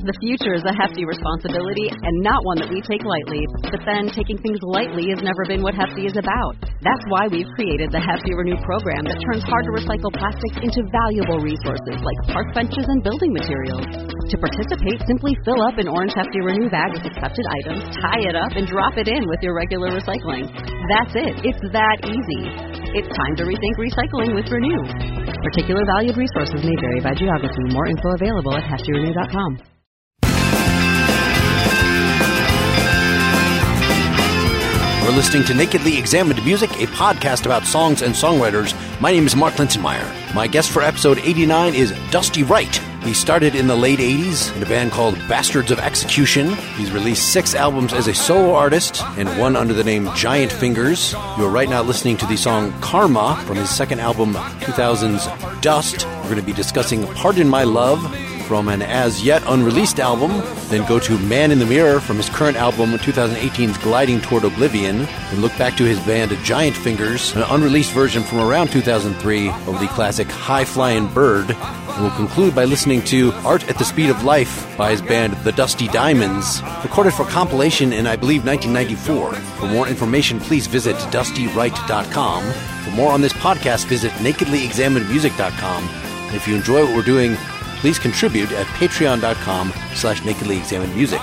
The future is a hefty responsibility and not one that we take lightly. But then, taking things lightly has never been what Hefty is about. That's why we've created the Hefty Renew program that turns hard-to-recycle plastics into valuable resources like park benches and building materials. To participate, simply fill up an orange Hefty Renew bag with accepted items, tie it up, and drop it in with your regular recycling. That's it. It's that easy. It's time to rethink recycling with Renew. Particular valued resources may vary by geography. More info available at heftyrenew.com. We're listening to Nakedly Examined Music, a podcast about songs and songwriters. My name is Mark Linsenmeyer. My guest for episode 89 is Dusty Wright. He started in the late 80s in a band called Bastards of Execution. He's released 6 albums as a solo artist and one under the name Giant Fingers. You are right now listening to the song Karma from his second album, 2000's Dust. We're going to be discussing Pardon My Love from an as-yet unreleased album, then go to Man in the Mirror from his current album, 2018's Gliding Toward Oblivion, and look back to his band Giant Fingers, an unreleased version from around 2003 of the classic High Flying Bird, and we'll conclude by listening to Art at the Speed of Life by his band The Dusty Diamonds, recorded for compilation in, I believe, 1994. For more information, please visit dustywright.com. For more on this podcast, visit nakedlyexaminedmusic.com. And if you enjoy what we're doing, please contribute at patreon.com/nakedlyexaminedmusic.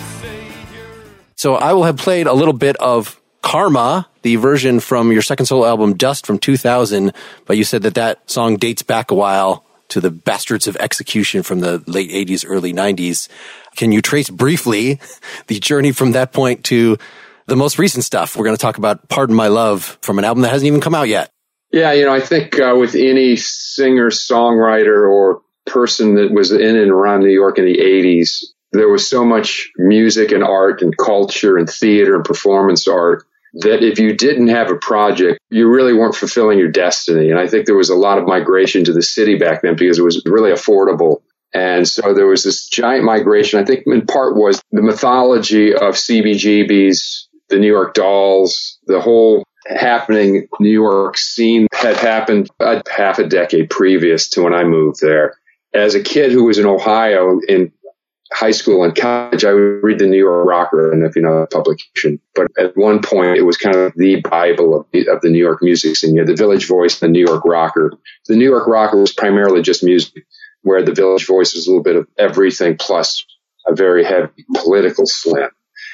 So I will have played a little bit of Karma, the version from your second solo album, Dust, from 2000, but you said that song dates back a while to the Bastards of Execution from the late 80s, early 90s. Can you trace briefly the journey from that point to the most recent stuff? We're going to talk about Pardon My Love from an album that hasn't even come out yet. Yeah, I think with any singer-songwriter or person that was in and around New York in the 80s, there was so much music and art and culture and theater and performance art that if you didn't have a project, you really weren't fulfilling your destiny. And I think there was a lot of migration to the city back then because it was really affordable. And so there was this giant migration. I think in part was the mythology of CBGBs, the New York Dolls, the whole happening New York scene had happened half a decade previous to when I moved there. As a kid who was in Ohio in high school and college, I would read the New York Rocker, and if you know the publication. But at one point, it was kind of the Bible of the New York music scene. You had the Village Voice, the New York Rocker. The New York Rocker was primarily just music, where the Village Voice was a little bit of everything plus a very heavy political slant.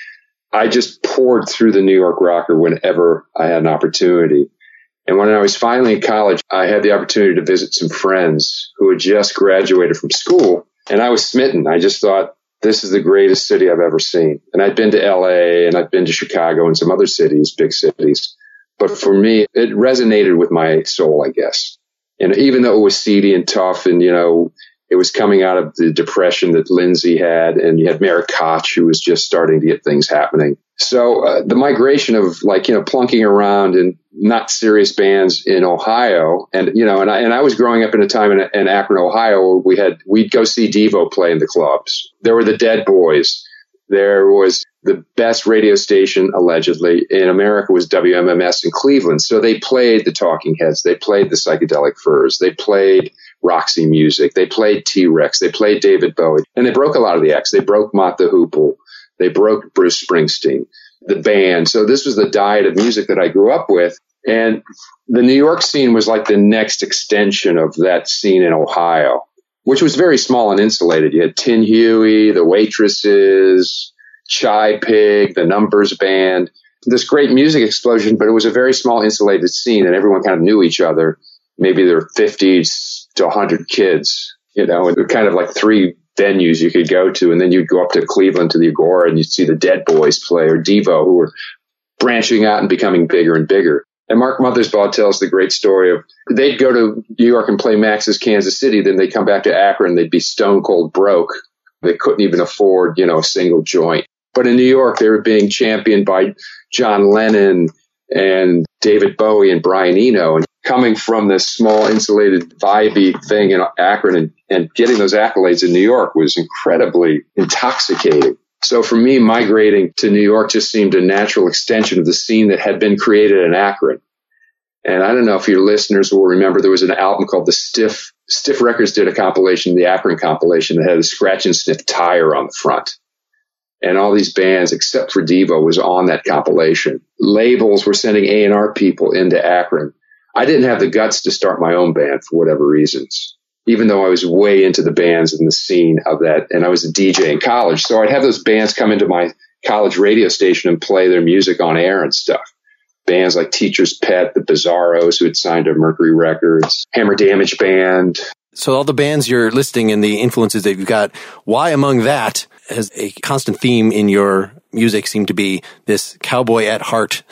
I just poured through the New York Rocker whenever I had an opportunity. And when I was finally in college, I had the opportunity to visit some friends who had just graduated from school. And I was smitten. I just thought, this is the greatest city I've ever seen. And I'd been to LA and I'd been to Chicago and some other cities, big cities. But for me, it resonated with my soul, I guess. And even though it was seedy and tough and, it was coming out of the depression that Lindsay had, and you had Mayor Koch, who was just starting to get things happening. So the migration of plunking around in not serious bands in Ohio, and I was growing up in a time in Akron, Ohio, where we'd go see Devo play in the clubs. There were the Dead Boys. There was the best radio station, allegedly, in America was WMMS in Cleveland. So they played the Talking Heads. They played the Psychedelic Furs. They played Roxy Music. They played T-Rex. They played David Bowie. And they broke a lot of the acts. They broke Mott the Hoople. They broke Bruce Springsteen, the band. So this was the diet of music that I grew up with. And the New York scene was like the next extension of that scene in Ohio, which was very small and insulated. You had Tin Huey, the Waitresses, Chai Pig, the Numbers Band, this great music explosion, but it was a very small insulated scene and everyone kind of knew each other. Maybe there were 50 to 100 kids, and there were kind of like 3 venues you could go to. And then you'd go up to Cleveland to the Agora and you'd see the Dead Boys play or Devo, who were branching out and becoming bigger and bigger. And Mark Mothersbaugh tells the great story of they'd go to New York and play Max's Kansas City. Then they'd come back to Akron. They'd be stone cold broke. They couldn't even afford, a single joint. But in New York, they were being championed by John Lennon and David Bowie and Brian Eno. And coming from this small, insulated, vibey thing in Akron and getting those accolades in New York was incredibly intoxicating. So for me, migrating to New York just seemed a natural extension of the scene that had been created in Akron. And I don't know if your listeners will remember, there was an album called the Stiff Records did a compilation, the Akron compilation, that had a scratch and sniff tire on the front. And all these bands, except for Devo, was on that compilation. Labels were sending A&R people into Akron. I didn't have the guts to start my own band for whatever reasons, even though I was way into the bands and the scene of that. And I was a DJ in college. So I'd have those bands come into my college radio station and play their music on air and stuff. Bands like Teacher's Pet, the Bizarros, who had signed to Mercury Records, Hammer Damage Band. So all the bands you're listing and the influences that you've got, why among that has a constant theme in your music seem to be this cowboy at heart,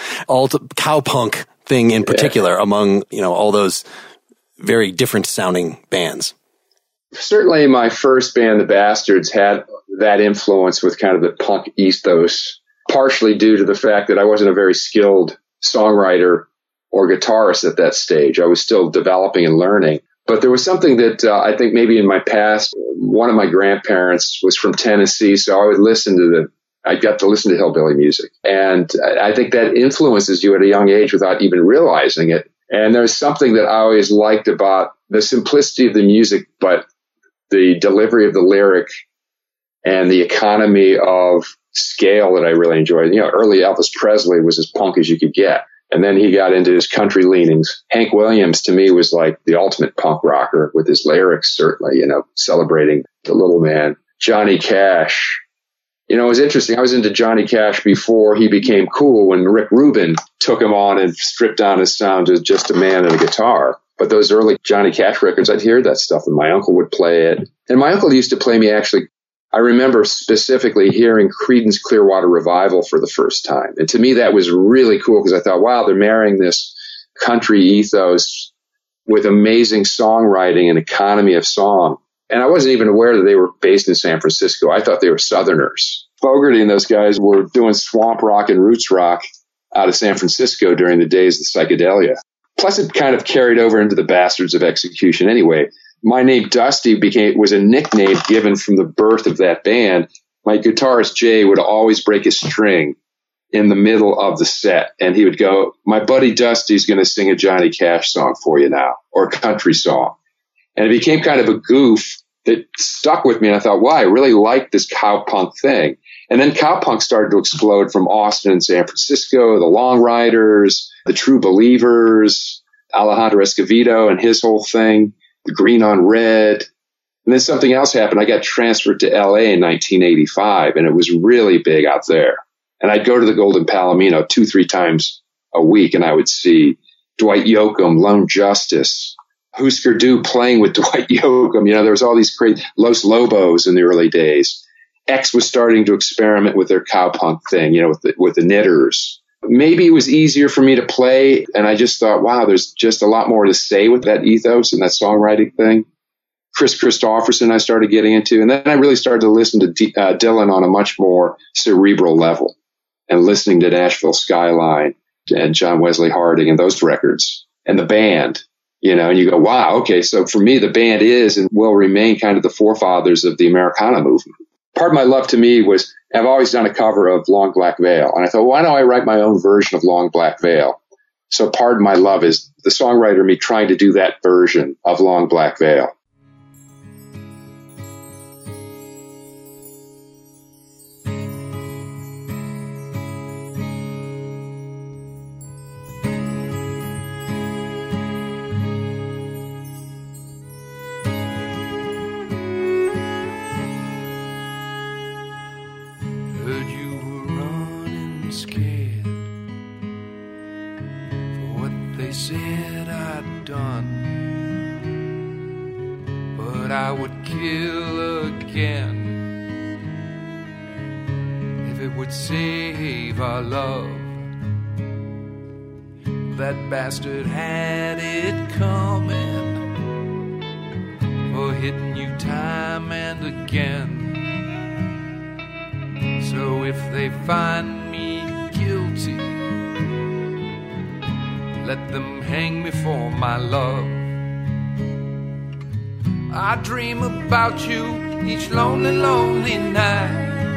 cowpunk thing in particular among, all those very different sounding bands? Certainly my first band, the Bastards, had that influence with kind of the punk ethos, partially due to the fact that I wasn't a very skilled songwriter or guitarist at that stage. I was still developing and learning. But there was something that I think maybe in my past, one of my grandparents was from Tennessee, so I got to listen to hillbilly music. And I think that influences you at a young age without even realizing it. And there's something that I always liked about the simplicity of the music, but the delivery of the lyric and the economy of scale that I really enjoyed. Early Elvis Presley was as punk as you could get. And then he got into his country leanings. Hank Williams, to me, was like the ultimate punk rocker with his lyrics, certainly, celebrating the little man. Johnny Cash. It was interesting. I was into Johnny Cash before he became cool, when Rick Rubin took him on and stripped down his sound to just a man and a guitar. But those early Johnny Cash records, I'd hear that stuff, and my uncle would play it. And my uncle used to play me, actually, I remember specifically hearing Creedence Clearwater Revival for the first time. And to me, that was really cool, because I thought, wow, they're marrying this country ethos with amazing songwriting and economy of song. And I wasn't even aware that they were based in San Francisco. I thought they were Southerners. Fogerty and those guys were doing swamp rock and roots rock out of San Francisco during the days of psychedelia. Plus, it kind of carried over into the Bastards of Execution anyway. My name, Dusty, was a nickname given from the birth of that band. My guitarist, Jay, would always break a string in the middle of the set, and he would go, "My buddy Dusty's going to sing a Johnny Cash song for you now," or a country song. And it became kind of a goof that stuck with me, and I thought, wow, I really like this cowpunk thing. And then cowpunk started to explode from Austin and San Francisco, the Long Riders, the True Believers, Alejandro Escovedo and his whole thing, the Green on Red. And then something else happened. I got transferred to LA in 1985, and it was really big out there. And I'd go to the Golden Palomino 2-3 times a week, and I would see Dwight Yoakam, Lone Justice, Husker Du playing with Dwight Yoakam. There was all these crazy Los Lobos in the early days. X was starting to experiment with their cowpunk thing, with the Knitters. Maybe it was easier for me to play, and I just thought, wow, there's just a lot more to say with that ethos and that songwriting thing. Chris Christopherson I started getting into, and then I really started to listen to Dylan on a much more cerebral level, and listening to Nashville Skyline and John Wesley Harding and those records and the band. And you go, wow, okay, so for me, the band is and will remain kind of the forefathers of the Americana movement. Part of my love to me was, I've always done a cover of Long Black Veil. And I thought, why don't I write my own version of Long Black Veil? So part of my love is the songwriter me trying to do that version of Long Black Veil. Said I'd done, but I would kill again if it would save our love. That bastard had it coming, for hitting you time and again. So if they find me guilty, let them hang me for my love. I dream about you each lonely, lonely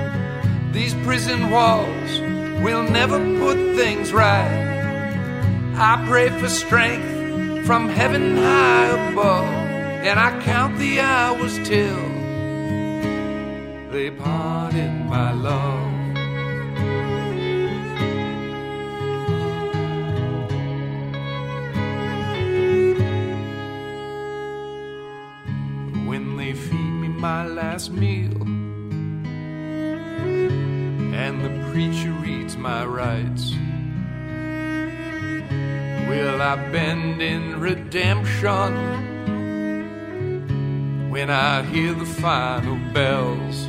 night. These prison walls will never put things right. I pray for strength from heaven high above, and I count the hours till they part in my love. When they feed me my last meal and the preacher reads my rights, will I bend in redemption when I hear the final bells?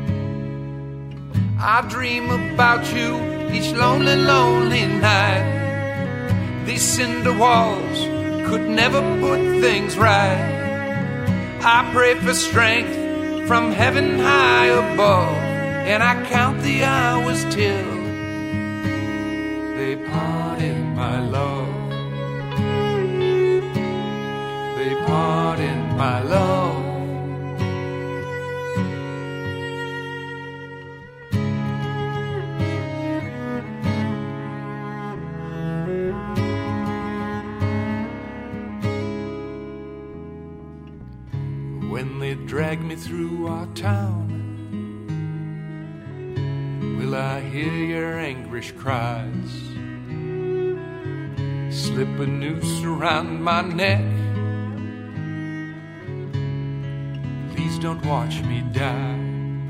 I dream about you each lonely, lonely night. These cinder walls could never put things right. I pray for strength from heaven high above, and I count the hours till they part in my love. They part in my love. When they drag me through our town, will I hear your anguish cries? Slip a noose around my neck. Please don't watch me die.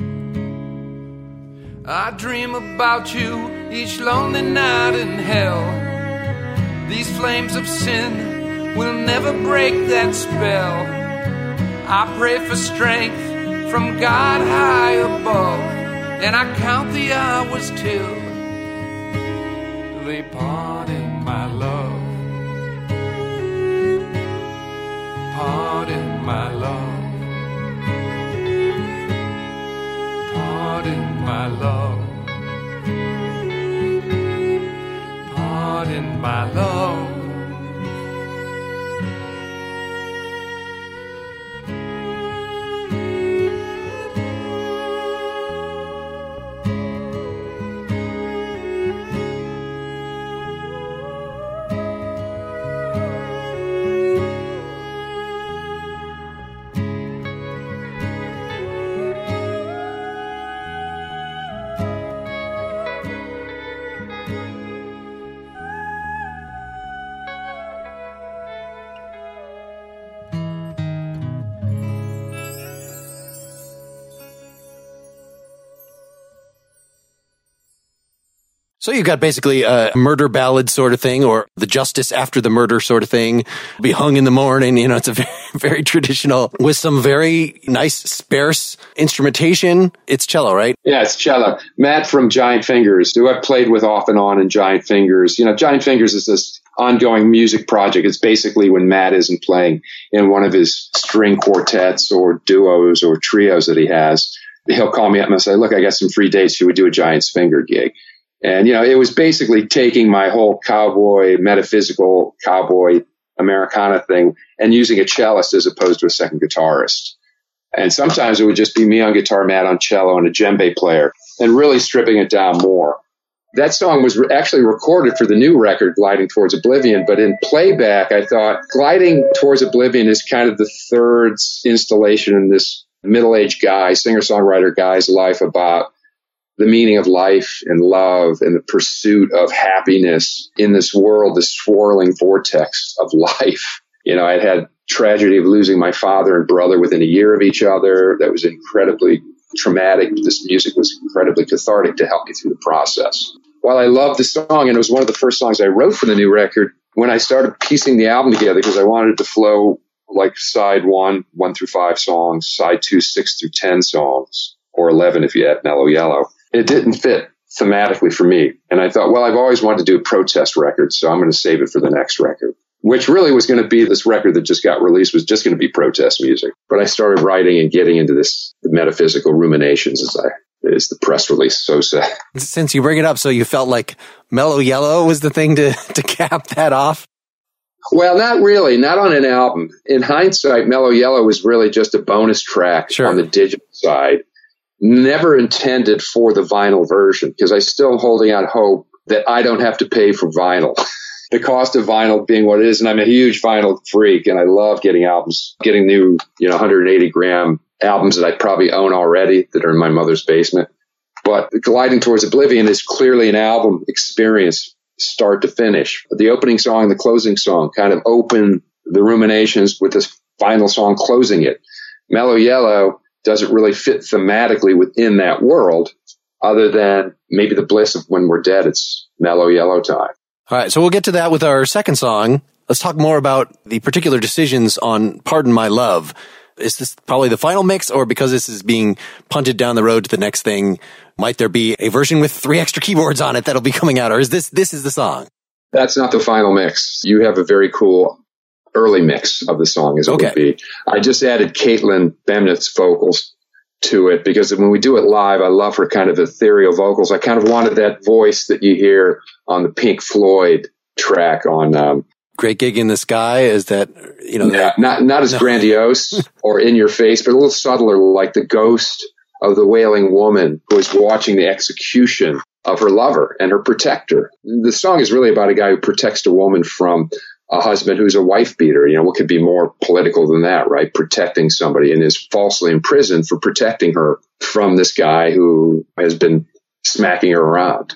I dream about you each lonely night in hell. These flames of sin will never break that spell. I pray for strength from God high above, and I count the hours till they part in my love. Part in my love. Part in my love. Part in my love. So you got basically a murder ballad sort of thing, or the justice after the murder sort of thing. Be hung in the morning. You know, it's a very, very traditional with some very nice sparse instrumentation. It's cello, right? Yeah, it's cello. Matt from Giant Fingers, who I've played with off and on in Giant Fingers. You know, Giant Fingers is this ongoing music project. It's basically when Matt isn't playing in one of his string quartets or duos or trios that he has, he'll call me up and say, look, I got some free dates. Should we do a Giant's Finger gig? And, you know, it was basically taking my whole cowboy, metaphysical cowboy Americana thing and using a cellist as opposed to a second guitarist. And sometimes it would just be me on guitar, Matt on cello, and a djembe player, and really stripping it down more. That song was actually recorded for the new record, Gliding Towards Oblivion, but in playback, I thought Gliding Towards Oblivion is kind of the third installation in this middle-aged guy, singer-songwriter guy's life about the meaning of life and love and the pursuit of happiness in this world, this swirling vortex of life. You know, I'd had tragedy of losing my father and brother within a year of each other. That was incredibly traumatic. This music was incredibly cathartic to help me through the process. While I loved the song, and it was one of the first songs I wrote for the new record, when I started piecing the album together, because I wanted it to flow like side 1 through 5 songs, side 2, 6 through 10 songs, or 11 if you add Mellow Yellow. It didn't fit thematically for me. And I thought, well, I've always wanted to do a protest record, so I'm going to save it for the next record, which really was going to be this record that just got released was just going to be protest music. But I started writing and getting into this, the metaphysical ruminations, as the press release so said. Since you bring it up, so you felt like Mellow Yellow was the thing to cap that off? Well, not really, not on an album. In hindsight, Mellow Yellow was really just a bonus track on the digital side. Never intended for the vinyl version, because I'm still holding out hope that I don't have to pay for vinyl. the cost of vinyl being what it is. And I'm a huge vinyl freak, and I love getting albums, getting new, 180 gram albums that I probably own already that are in my mother's basement. But Gliding Towards Oblivion is clearly an album experience, start to finish. The opening song and the closing song kind of open the ruminations with this final song closing it. Mellow Yellow doesn't really fit thematically within that world, other than maybe the bliss of when we're dead. It's mellow yellow time. All right, so we'll get to that with our second song. Let's talk more about the particular decisions on Pardon My Love. Is this probably the final mix, or because this is being punted down the road to the next thing, might there be a version with 3 extra keyboards on it that'll be coming out, or is this is the song? That's not the final mix. You have a very cool early mix of the song, as it would be. I just added Caitlin Bemnitz's vocals to it because when we do it live, I love her kind of ethereal vocals. I kind of wanted that voice that you hear on the Pink Floyd track on Great Gig in the Sky. Is that, not as grandiose or in your face, but a little subtler, like the ghost of the wailing woman who is watching the execution of her lover and her protector. The song is really about a guy who protects a woman from a husband who's a wife beater. What could be more political than that, right? Protecting somebody, and is falsely imprisoned for protecting her from this guy who has been smacking her around.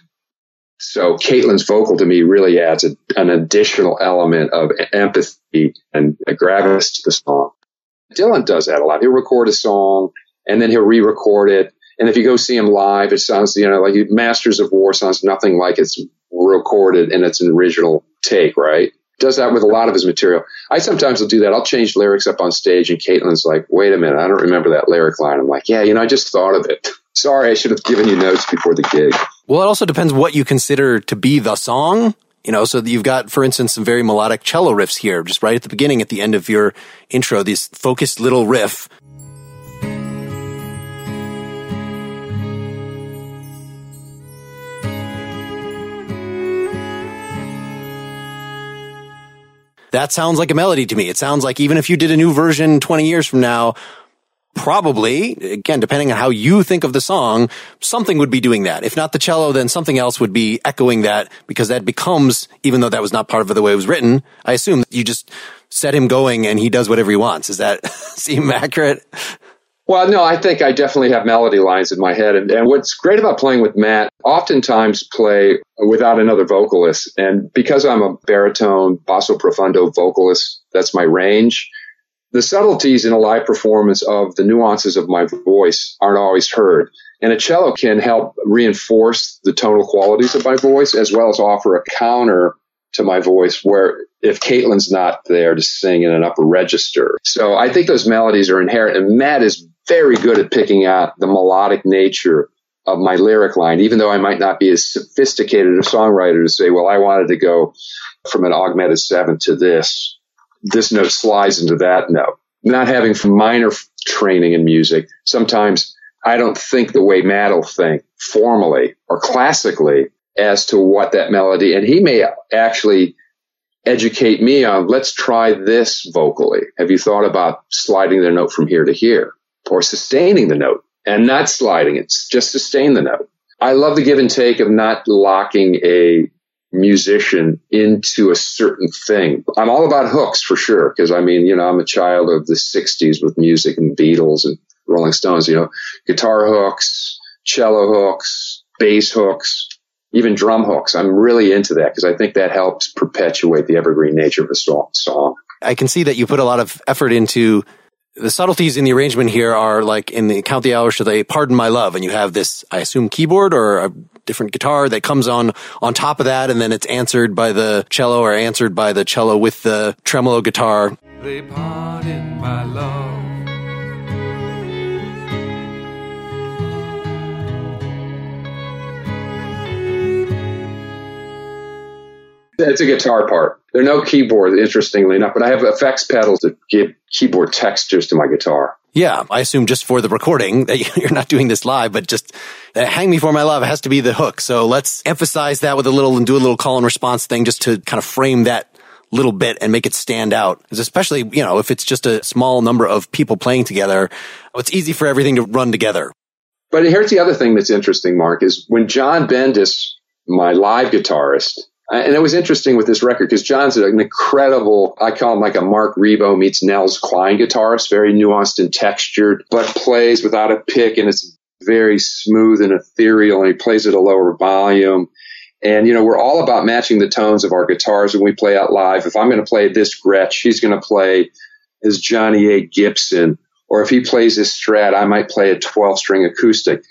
So Caitlin's vocal to me really adds an additional element of empathy and a gravitas to the song. Dylan does that a lot. He'll record a song and then he'll re-record it. And if you go see him live, it sounds, like Masters of War sounds nothing like it's recorded in its original take, right? Does that with a lot of his material. I sometimes will do that. I'll change lyrics up on stage and Caitlin's like, wait a minute, I don't remember that lyric line. I'm like, yeah, I just thought of it. Sorry, I should have given you notes before the gig. Well, it also depends what you consider to be the song. So you've got, for instance, some very melodic cello riffs here, just right at the beginning, at the end of your intro, this focused little riff. That sounds like a melody to me. It sounds like even if you did a new version 20 years from now, probably, again, depending on how you think of the song, something would be doing that. If not the cello, then something else would be echoing that, because that becomes, even though that was not part of the way it was written, I assume that you just set him going and he does whatever he wants. Does that seem accurate? Well, no, I think I definitely have melody lines in my head. And what's great about playing with Matt, oftentimes play without another vocalist. And because I'm a baritone, basso profundo vocalist, that's my range. The subtleties in a live performance of the nuances of my voice aren't always heard. And a cello can help reinforce the tonal qualities of my voice, as well as offer a counter to my voice where if Caitlin's not there to sing in an upper register. So I think those melodies are inherent, and Matt is very good at picking out the melodic nature of my lyric line, even though I might not be as sophisticated a songwriter to say, well, I wanted to go from an augmented 7 to this. This note slides into that note. Not having minor training in music, sometimes I don't think the way Matt will think formally or classically as to what that melody, and he may actually educate me on, let's try this vocally. Have you thought about sliding the note from here to here, or sustaining the note and not sliding it, just sustain the note? I love the give and take of not locking a musician into a certain thing. I'm all about hooks for sure, because I'm a child of the 60s with music and Beatles and Rolling Stones, guitar hooks, cello hooks, bass hooks, even drum hooks. I'm really into that because I think that helps perpetuate the evergreen nature of a song. I can see that you put a lot of effort into the subtleties in the arrangement here. Are like in the Count the Hours to the Pardon My Love, and you have this, I assume, keyboard or a different guitar that comes on top of that, and then it's answered by the cello or answered by the cello with the tremolo guitar. They pardon my love. It's a guitar part. There are no keyboards, interestingly enough, but I have effects pedals that give keyboard textures to my guitar. Yeah, I assume just for the recording that you're not doing this live, but just Hang Me For My Love has to be the hook. So let's emphasize that with and do a little call and response thing just to kind of frame that little bit and make it stand out. Because especially, if it's just a small number of people playing together, it's easy for everything to run together. But here's the other thing that's interesting, Mark, is when John Bendis, my live guitarist, And it was interesting with this record because John's an incredible, I call him like a Mark Rebo meets Nels Cline guitarist, very nuanced and textured, but plays without a pick, and it's very smooth and ethereal, and he plays at a lower volume. And, we're all about matching the tones of our guitars when we play out live. If I'm going to play this Gretsch, he's going to play his Johnny A. Gibson. Or if he plays his Strat, I might play a 12-string acoustic.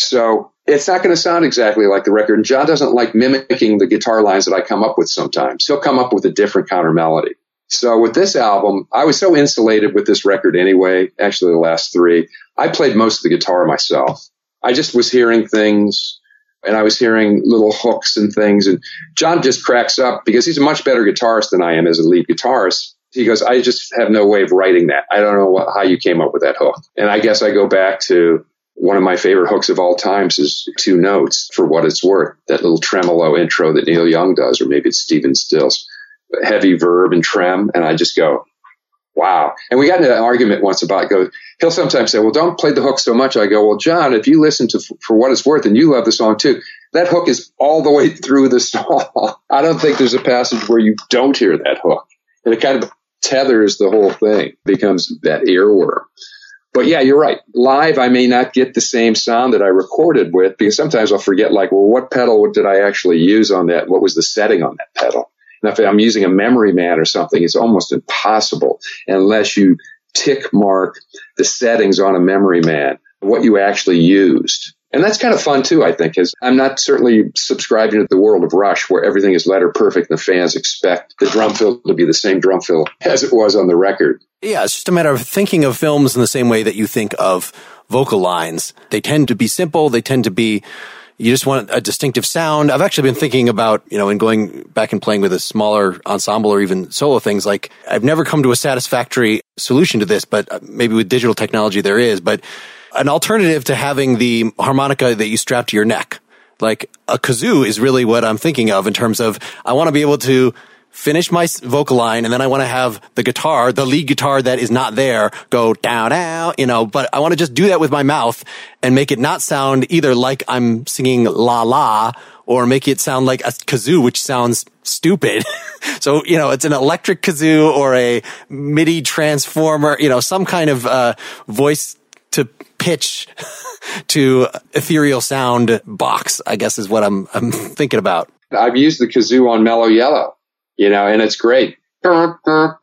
So it's not going to sound exactly like the record. And John doesn't like mimicking the guitar lines that I come up with sometimes. He'll come up with a different counter melody. So with this album, I was so insulated with this record anyway, actually the last three. I played most of the guitar myself. I just was hearing things, and I was hearing little hooks and things. And John just cracks up because he's a much better guitarist than I am as a lead guitarist. He goes, I just have no way of writing that. I don't know how you came up with that hook. And I guess I go back to one of my favorite hooks of all times is Two Notes, For What It's Worth, that little tremolo intro that Neil Young does, or maybe it's Stephen Stills. Heavy verb and trem. And I just go, wow. And we got into an argument once about, he'll sometimes say, well, don't play the hook so much. I go, well, John, if you listen to For What It's Worth and you love the song too, that hook is all the way through the song. I don't think there's a passage where you don't hear that hook. And it kind of tethers the whole thing, becomes that earworm. But yeah, you're right. Live, I may not get the same sound that I recorded with, because sometimes I'll forget, like, well, what pedal did I actually use on that? What was the setting on that pedal? And if I'm using a Memory Man or something, it's almost impossible unless you tick mark the settings on a Memory Man, what you actually used. And that's kind of fun too, I think, because I'm not certainly subscribing to the world of Rush where everything is letter perfect and the fans expect the drum fill to be the same drum fill as it was on the record. Yeah, it's just a matter of thinking of films in the same way that you think of vocal lines. They tend to be simple. They tend to be, you just want a distinctive sound. I've actually been thinking about, in going back and playing with a smaller ensemble or even solo things, like I've never come to a satisfactory solution to this, but maybe with digital technology there is, but an alternative to having the harmonica that you strap to your neck. Like a kazoo is really what I'm thinking of in terms of I want to be able to finish my vocal line and then I want to have the guitar, the lead guitar that is not there, go down, down, but I want to just do that with my mouth and make it not sound either like I'm singing la la or make it sound like a kazoo, which sounds stupid. So, it's an electric kazoo or a MIDI transformer, some kind of voice to pitch to ethereal sound box, I guess is what I'm thinking about. I've used the kazoo on Mellow Yellow, and it's great. And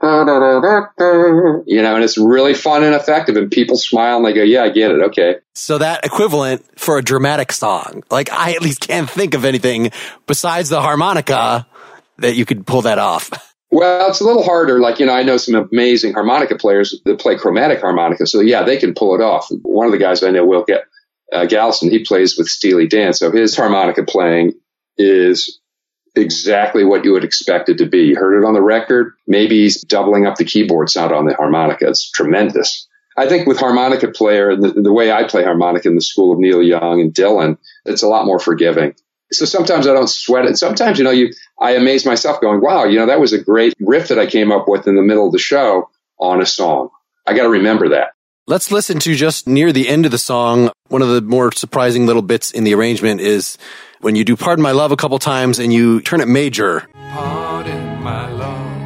it's really fun and effective, and people smile and they go, yeah, I get it. Okay. So that equivalent for a dramatic song, like I at least can't think of anything besides the harmonica that you could pull that off. Well, it's a little harder. Like, I know some amazing harmonica players that play chromatic harmonica. So, yeah, they can pull it off. One of the guys I know, Will Galson, he plays with Steely Dan. So his harmonica playing is exactly what you would expect it to be. You heard it on the record. Maybe he's doubling up the keyboard sound on the harmonica. It's tremendous. I think with harmonica player, the way I play harmonica in the school of Neil Young and Dylan, it's a lot more forgiving. So sometimes I don't sweat it. Sometimes, I amaze myself going, wow, that was a great riff that I came up with in the middle of the show on a song. I got to remember that. Let's listen to just near the end of the song. One of the more surprising little bits in the arrangement is when you do Pardon My Love a couple times and you turn it major. Pardon my love.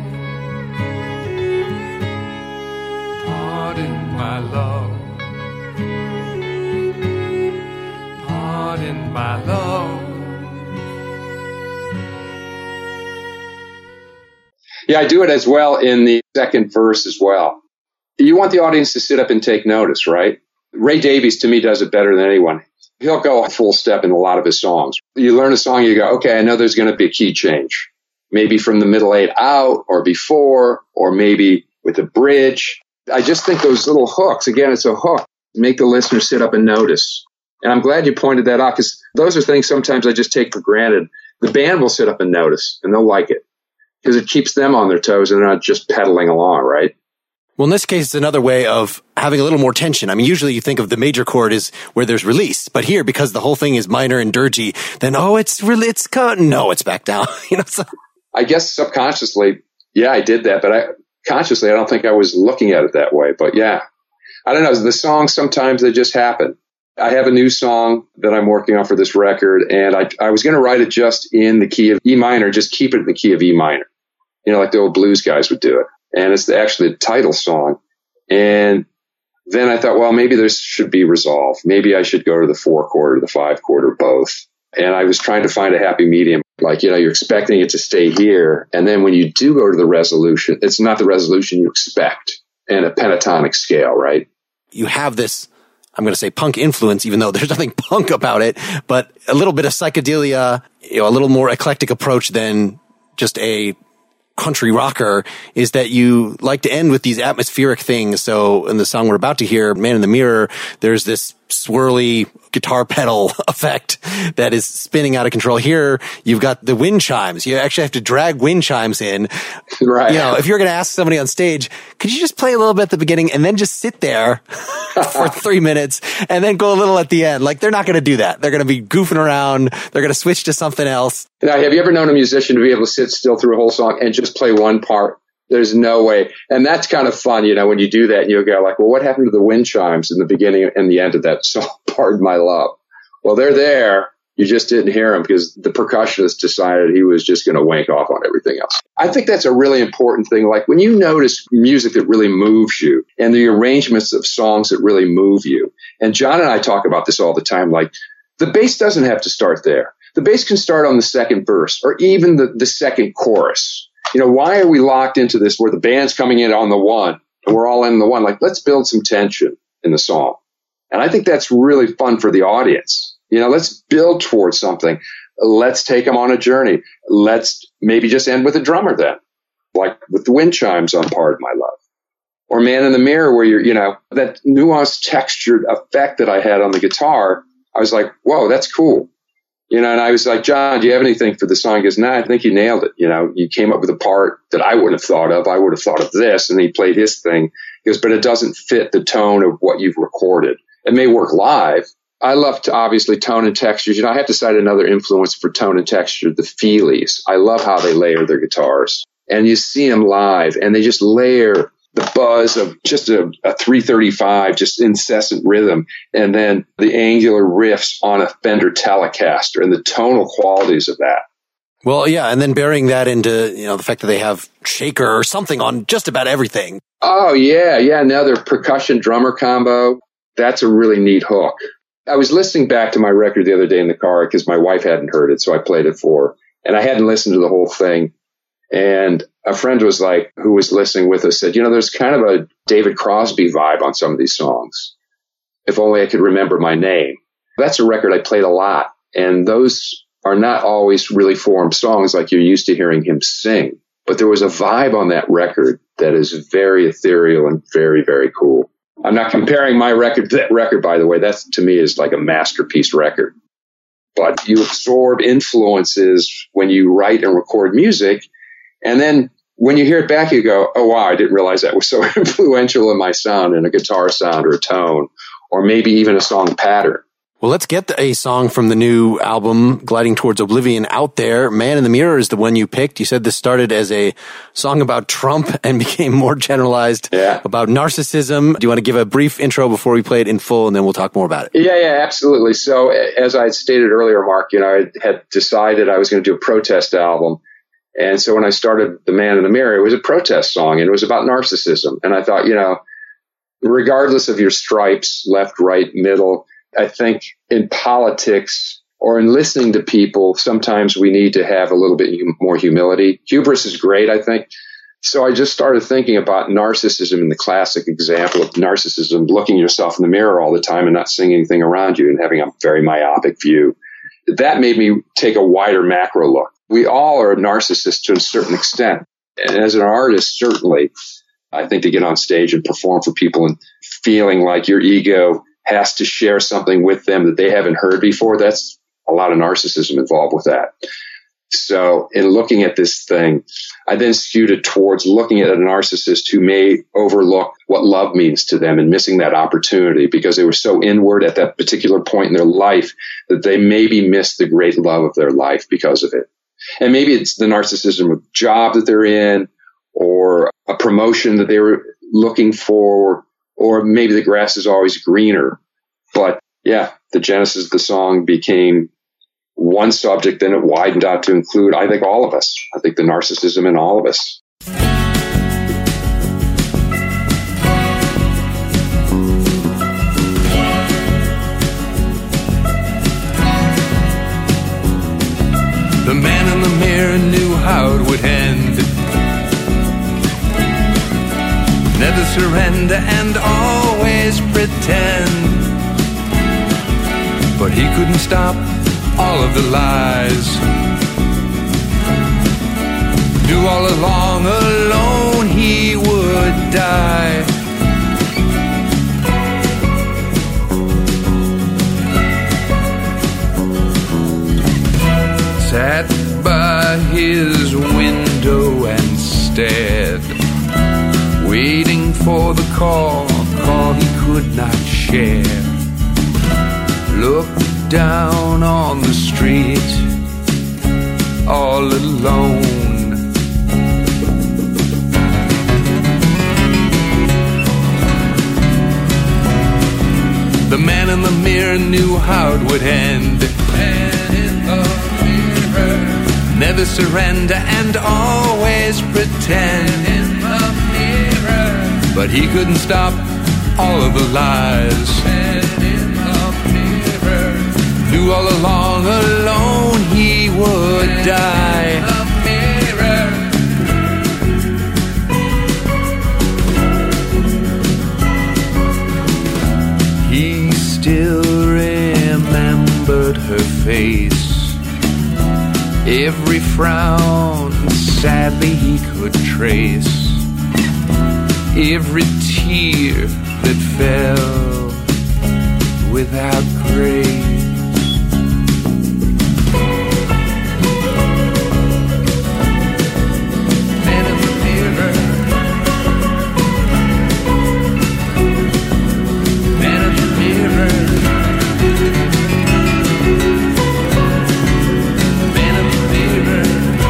Pardon my love. Pardon my love. Yeah, I do it as well in the second verse as well. You want the audience to sit up and take notice, right? Ray Davies, to me, does it better than anyone. He'll go full step in a lot of his songs. You learn a song, you go, okay, I know there's going to be a key change. Maybe from the middle eight out or before, or maybe with a bridge. I just think those little hooks, again, it's a hook, make the listener sit up and notice. And I'm glad you pointed that out because those are things sometimes I just take for granted. The band will sit up and notice and they'll like it. Because it keeps them on their toes and they're not just pedaling along, right? Well, in this case, it's another way of having a little more tension. I mean, usually you think of the major chord as where there's release. But here, because the whole thing is minor and dirgy, then, it's back down. So. I guess subconsciously, yeah, I did that. But consciously, I don't think I was looking at it that way. But yeah, I don't know. The songs, sometimes they just happen. I have a new song that I'm working on for this record, and I was going to write it just in the key of E minor, just keep it in the key of E minor, like the old blues guys would do it. And it's actually the title song. And then I thought, well, maybe this should be resolved. Maybe I should go to the 4-chord or the 5-chord or both. And I was trying to find a happy medium. Like, you're expecting it to stay here. And then when you do go to the resolution, it's not the resolution you expect in a pentatonic scale, right? You have this, I'm going to say punk influence, even though there's nothing punk about it, but a little bit of psychedelia, a little more eclectic approach than just a country rocker, is that you like to end with these atmospheric things. So in the song we're about to hear, Man in the Mirror, there's this swirly guitar pedal effect that is spinning out of control. Here, you've got the wind chimes. You actually have to drag wind chimes in. Right. If you're going to ask somebody on stage, could you just play a little bit at the beginning and then just sit there for 3 minutes and then go a little at the end? Like, they're not going to do that. They're going to be goofing around. They're going to switch to something else. Now, have you ever known a musician to be able to sit still through a whole song and just play one part? There's no way. And that's kind of fun, when you do that and you go like, well, what happened to the wind chimes in the beginning and the end of that song, Pardon My Love? Well, they're there. You just didn't hear them because the percussionist decided he was just going to wank off on everything else. I think that's a really important thing. Like, when you notice music that really moves you and the arrangements of songs that really move you. And John and I talk about this all the time. Like, the bass doesn't have to start there. The bass can start on the second verse or even the second chorus. Why are we locked into this where the band's coming in on the one and we're all in the one? Like, let's build some tension in the song. And I think that's really fun for the audience. Let's build towards something. Let's take them on a journey. Let's maybe just end with a drummer then, like with the wind chimes on Pardon My Love. Or Man in the Mirror, where you're, that nuanced textured effect that I had on the guitar. I was like, whoa, that's cool. And I was like, John, do you have anything for the song? He goes, nah, I think you nailed it. You came up with a part that I wouldn't have thought of. I would have thought of this. And he played his thing. He goes, but it doesn't fit the tone of what you've recorded. It may work live. I love obviously tone and textures. I have to cite another influence for tone and texture, the Feelies. I love how they layer their guitars. And you see them live and they just layer the buzz of just a 335, just incessant rhythm, and then the angular riffs on a Fender Telecaster and the tonal qualities of that. Well, yeah, and then burying that into, the fact that they have shaker or something on just about everything. Oh, yeah, another percussion drummer combo. That's a really neat hook. I was listening back to my record the other day in the car because my wife hadn't heard it, so I played it for her, and I hadn't listened to the whole thing. And a friend was like, who was listening with us, said, there's kind of a David Crosby vibe on some of these songs. If only I could remember my name. That's a record I played a lot. And those are not always really formed songs like you're used to hearing him sing. But there was a vibe on that record that is very ethereal and very, very cool. I'm not comparing my record to that record, by the way. That's, to me, is like a masterpiece record. But you absorb influences when you write and record music. And then when you hear it back, you go, oh, wow, I didn't realize that was so influential in my sound, in a guitar sound or a tone, or maybe even a song pattern. Well, let's get a song from the new album, Gliding Towards Oblivion, out there. Man in the Mirror is the one you picked. You said this started as a song about Trump and became more generalized about narcissism. Do you want to give a brief intro before we play it in full, and then we'll talk more about it? Yeah, absolutely. So as I stated earlier, Mark, I had decided I was going to do a protest album. And so when I started The Man in the Mirror, it was a protest song, and it was about narcissism. And I thought, regardless of your stripes, left, right, middle, I think in politics or in listening to people, sometimes we need to have a little bit more humility. Hubris is great, I think. So I just started thinking about narcissism in the classic example of narcissism, looking yourself in the mirror all the time and not seeing anything around you and having a very myopic view. That made me take a wider macro look. We all are narcissists to a certain extent. And as an artist, certainly, I think to get on stage and perform for people and feeling like your ego has to share something with them that they haven't heard before, that's a lot of narcissism involved with that. So in looking at this thing, I then skewed it towards looking at a narcissist who may overlook what love means to them and missing that opportunity because they were so inward at that particular point in their life that they maybe missed the great love of their life because of it. And maybe it's the narcissism of the job that they're in or a promotion that they were looking for, or maybe the grass is always greener. But yeah, the genesis of the song became one subject, then it widened out to include, I think, all of us. I think the narcissism in all of us. The man in the mirror knew how it would end. Never surrender and always pretend. But he couldn't stop all of the lies. Knew all along alone he would die. Sat by his window and stared, waiting for the call he could not share. Looked down on the street, all alone. The man in the mirror knew how it would end. Man in the mirror, never surrender and always pretend. In the mirror, but he couldn't stop all of the lies. Man in the mirror, knew all along alone he would die. In the mirror, he still remembered her face, every frown sadly he could trace, every tear that fell without grace. Man in the mirror, man in the mirror, man in the mirror,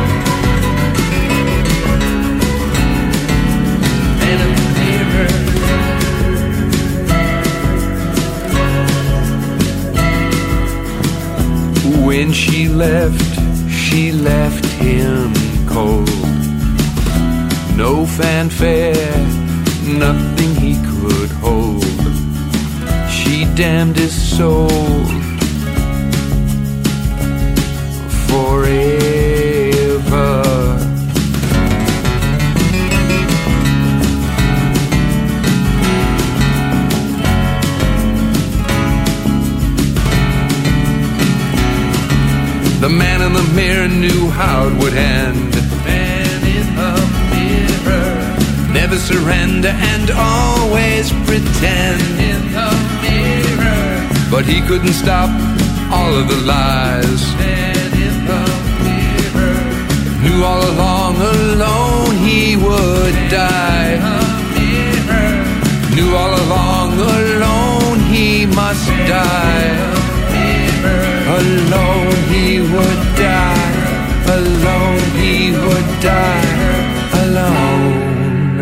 man in the mirror. When she left him cold. No fanfare, nothing he could hold. She damned his soul forever. The man in the mirror knew how it would end. Man in the mirror, never surrender and always pretend. In the mirror, but he couldn't stop all of the lies. Man in the mirror, knew all along alone he would die. In the mirror, knew all along alone he must die. Alone he would die, alone he would die, alone.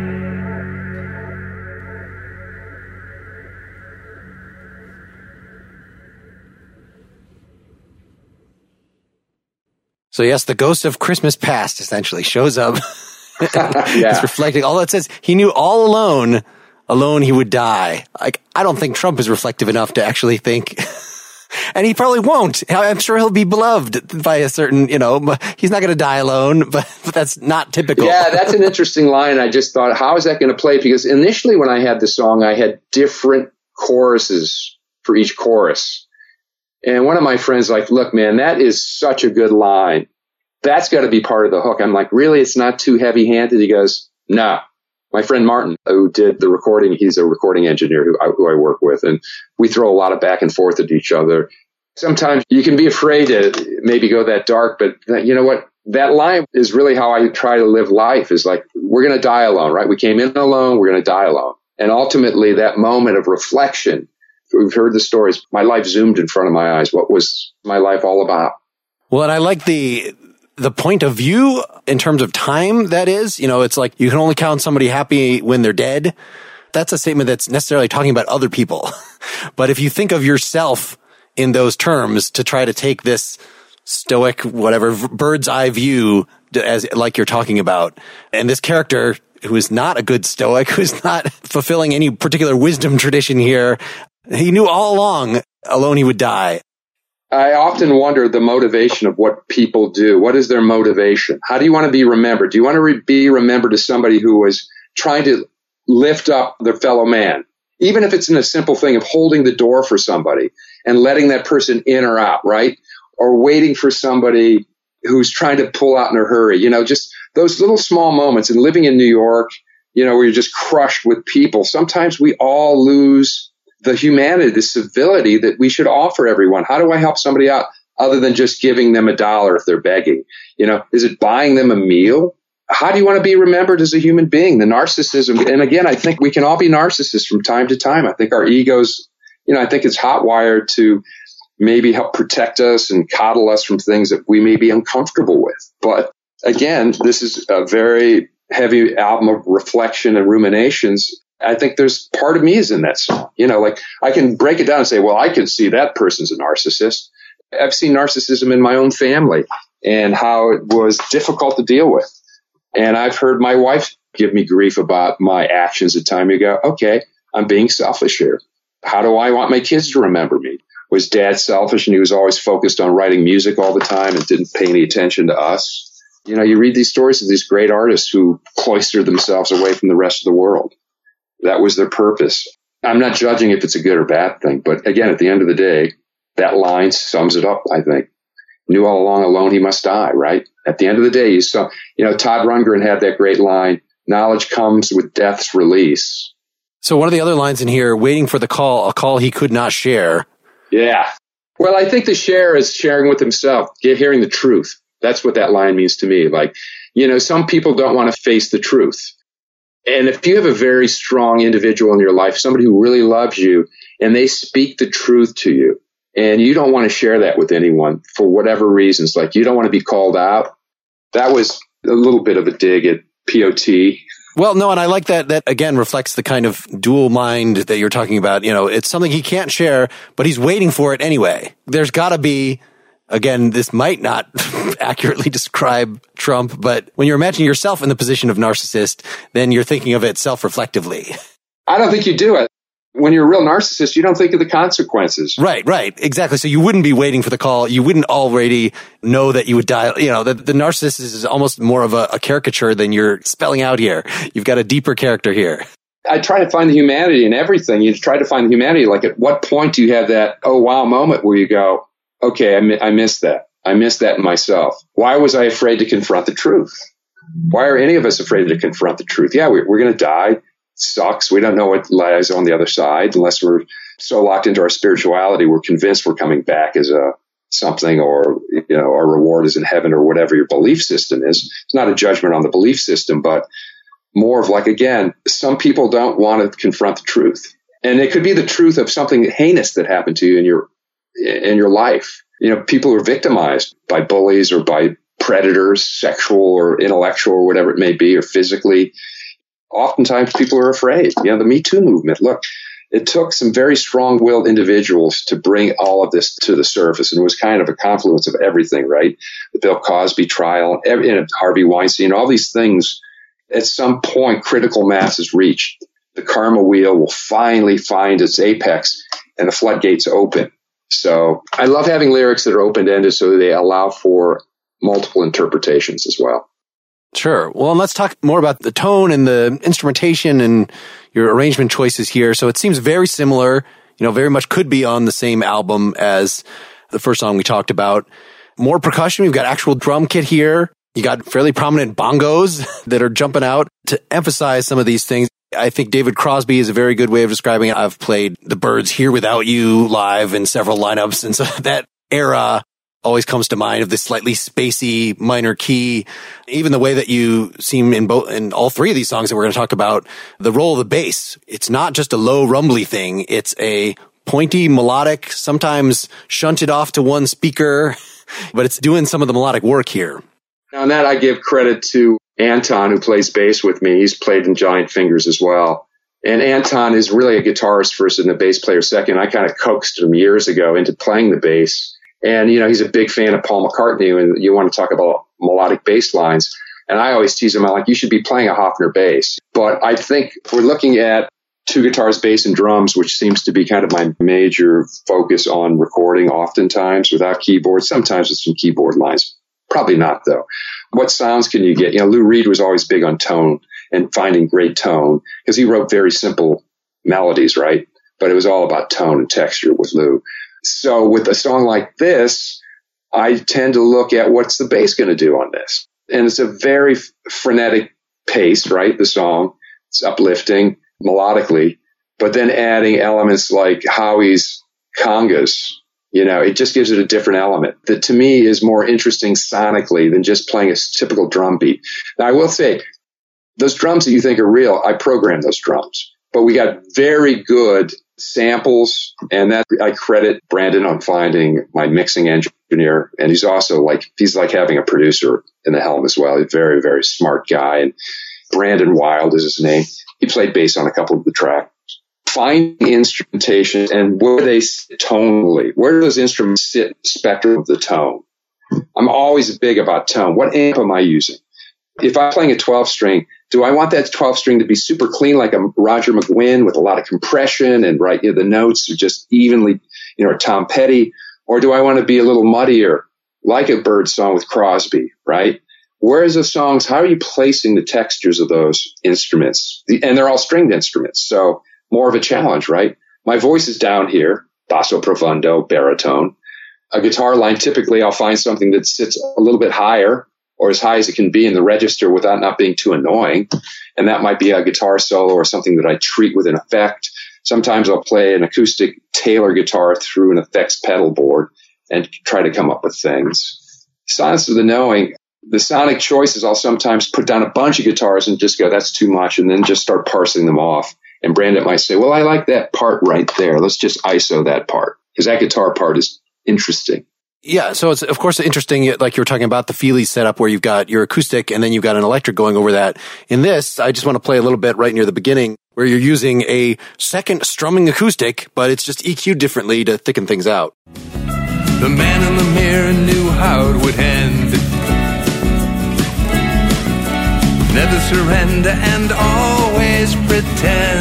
So yes, the ghost of Christmas past essentially shows up. Yeah. It's reflecting all that says he knew all alone he would die. Like, I don't think Trump is reflective enough to actually think... And he probably won't. I'm sure he'll be beloved by a certain, he's not going to die alone, but that's not typical. Yeah, that's an interesting line. I just thought, how is that going to play? Because initially when I had the song, I had different choruses for each chorus. And one of my friends like, look, man, that is such a good line. That's got to be part of the hook. I'm like, really? It's not too heavy-handed? He goes, no. My friend Martin, who did the recording, he's a recording engineer who I work with, and we throw a lot of back and forth at each other. Sometimes you can be afraid to maybe go that dark, but you know what? That line is really how I try to live life, is like, we're going to die alone, right? We came in alone, we're going to die alone. And ultimately, that moment of reflection, we've heard the stories, my life zoomed in front of my eyes. What was my life all about? Well, and I like the point of view in terms of time, that is. It's like you can only count somebody happy when they're dead. That's a statement that's necessarily talking about other people. But if you think of yourself in those terms to try to take this stoic, whatever, bird's eye view as like you're talking about, and this character who is not a good stoic, who's not fulfilling any particular wisdom tradition here, he knew all along alone he would die. I often wonder the motivation of what people do. What is their motivation? How do you want to be remembered? Do you want to be remembered as somebody who was trying to lift up their fellow man? Even if it's in a simple thing of holding the door for somebody and letting that person in or out, right? Or waiting for somebody who's trying to pull out in a hurry. You know, just those little small moments. And living in New York, you know, where you're just crushed with people. Sometimes we all lose the humanity, the civility that we should offer everyone. How do I help somebody out other than just giving them $1 if they're begging? You know, is it buying them a meal? How do you want to be remembered as a human being? The narcissism. And again, I think we can all be narcissists from time to time. I think our egos, you know, I think it's hotwired to maybe help protect us and coddle us from things that we may be uncomfortable with. But again, this is a very heavy album of reflection and ruminations. I think there's part of me is in that song. You know, like I can break it down and say, well, I can see that person's a narcissist. I've seen narcissism in my own family and how it was difficult to deal with. And I've heard my wife give me grief about my actions a time ago. Okay, I'm being selfish here. How do I want my kids to remember me? Was Dad selfish and he was always focused on writing music all the time and didn't pay any attention to us? You know, you read these stories of these great artists who cloistered themselves away from the rest of the world. That was their purpose. I'm not judging if it's a good or bad thing, but again, at the end of the day, that line sums it up, I think. Knew all along alone he must die, right? At the end of the day, Todd Rundgren had that great line, knowledge comes with death's release. So one of the other lines in here, waiting for the call, a call he could not share. Yeah. Well, I think the share is sharing with himself, hearing the truth. That's what that line means to me. Like, you know, some people don't want to face the truth. And if you have a very strong individual in your life, somebody who really loves you, and they speak the truth to you, and you don't want to share that with anyone for whatever reasons, like you don't want to be called out. That was a little bit of a dig at POT. Well, no, and I like that. That again reflects the kind of dual mind that you're talking about. You know, it's something he can't share, but he's waiting for it anyway. There's got to be, again, this might not accurately describe Trump, but when you're imagining yourself in the position of narcissist, then you're thinking of it self-reflectively. I don't think you do it. When you're a real narcissist, you don't think of the consequences. Right, exactly. So you wouldn't be waiting for the call. You wouldn't already know that you would die. You know, the narcissist is almost more of a caricature than you're spelling out here. You've got a deeper character here. I try to find the humanity in everything. You try to find the humanity. Like at what point do you have that, oh, wow moment where you go, okay, I missed that. I missed that in myself. Why was I afraid to confront the truth? Why are any of us afraid to confront the truth? Yeah, we're going to die. Sucks. We don't know what lies on the other side unless we're so locked into our spirituality. We're convinced we're coming back as a something, or, you know, our reward is in heaven or whatever your belief system is. It's not a judgment on the belief system, but more of like, again, some people don't want to confront the truth. And it could be the truth of something heinous that happened to you in your life. You know, people are victimized by bullies or by predators, sexual or intellectual or whatever it may be, or physically. Oftentimes people are afraid. You know, the Me Too movement, look, it took some very strong-willed individuals to bring all of this to the surface. And it was kind of a confluence of everything, right? The Bill Cosby trial, and Harvey Weinstein, all these things. At some point, critical mass is reached. The karma wheel will finally find its apex and the floodgates open. So I love having lyrics that are open-ended so they allow for multiple interpretations as well. Sure. Well, and let's talk more about the tone and the instrumentation and your arrangement choices here. So it seems very similar, you know, very much could be on the same album as the first song we talked about. More percussion. We've got actual drum kit here. You got fairly prominent bongos that are jumping out to emphasize some of these things. I think David Crosby is a very good way of describing it. I've played the Byrds Here Without You live in several lineups. And so that era always comes to mind of this slightly spacey minor key. Even the way that you seem in all three of these songs that we're going to talk about, the role of the bass. It's not just a low rumbly thing. It's a pointy melodic, sometimes shunted off to one speaker, but it's doing some of the melodic work here. Now, on that, I give credit to Anton, who plays bass with me. He's played in Giant Fingers as well. And Anton is really a guitarist first and a bass player second. I kind of coaxed him years ago into playing the bass. And, he's a big fan of Paul McCartney, and you want to talk about melodic bass lines. And I always tease him, I'm like, you should be playing a Hofner bass. But I think if we're looking at two guitars, bass, and drums, which seems to be kind of my major focus on recording oftentimes without keyboards, sometimes with some keyboard lines. Probably not, though. What sounds can you get? Lou Reed was always big on tone and finding great tone because he wrote very simple melodies, right? But it was all about tone and texture with Lou. So with a song like this, I tend to look at what's the bass going to do on this. And it's a very frenetic pace, right? The song, it's uplifting melodically, but then adding elements like Howie's congas, it just gives it a different element that to me is more interesting sonically than just playing a typical drum beat. Now, I will say, those drums that you think are real, I programmed those drums, but we got very good samples, and that I credit Brandon on finding, my mixing engineer, and he's also he's like having a producer in the helm as well. He's a very, very smart guy, and Brandon Wild is his name. He played bass on a couple of the tracks. Find instrumentation and where they sit tonally. Where do those instruments sit in the spectrum of the tone? I'm always big about tone. What amp am I using? If I'm playing a 12-string, do I want that 12-string to be super clean like a Roger McGuinn with a lot of compression and the notes are just evenly, or Tom Petty? Or do I want to be a little muddier like a Bird song with Crosby, right? Whereas the songs, how are you placing the textures of those instruments? And they're all stringed instruments, so more of a challenge, right? My voice is down here, basso profundo, baritone. A guitar line, typically I'll find something that sits a little bit higher or as high as it can be in the register without not being too annoying. And that might be a guitar solo or something that I treat with an effect. Sometimes I'll play an acoustic Taylor guitar through an effects pedal board and try to come up with things. Science of the Knowing, the sonic choices, I'll sometimes put down a bunch of guitars and just go, that's too much, and then just start parsing them off. And Brandon might say, well, I like that part right there. Let's just ISO that part because that guitar part is interesting. Yeah, so it's, of course, interesting, like you were talking about the Feely setup where you've got your acoustic and then you've got an electric going over that. In this, I just want to play a little bit right near the beginning where you're using a second strumming acoustic, but it's just EQ'd differently to thicken things out. The man in the mirror knew how it would end. Never surrender and always pretend.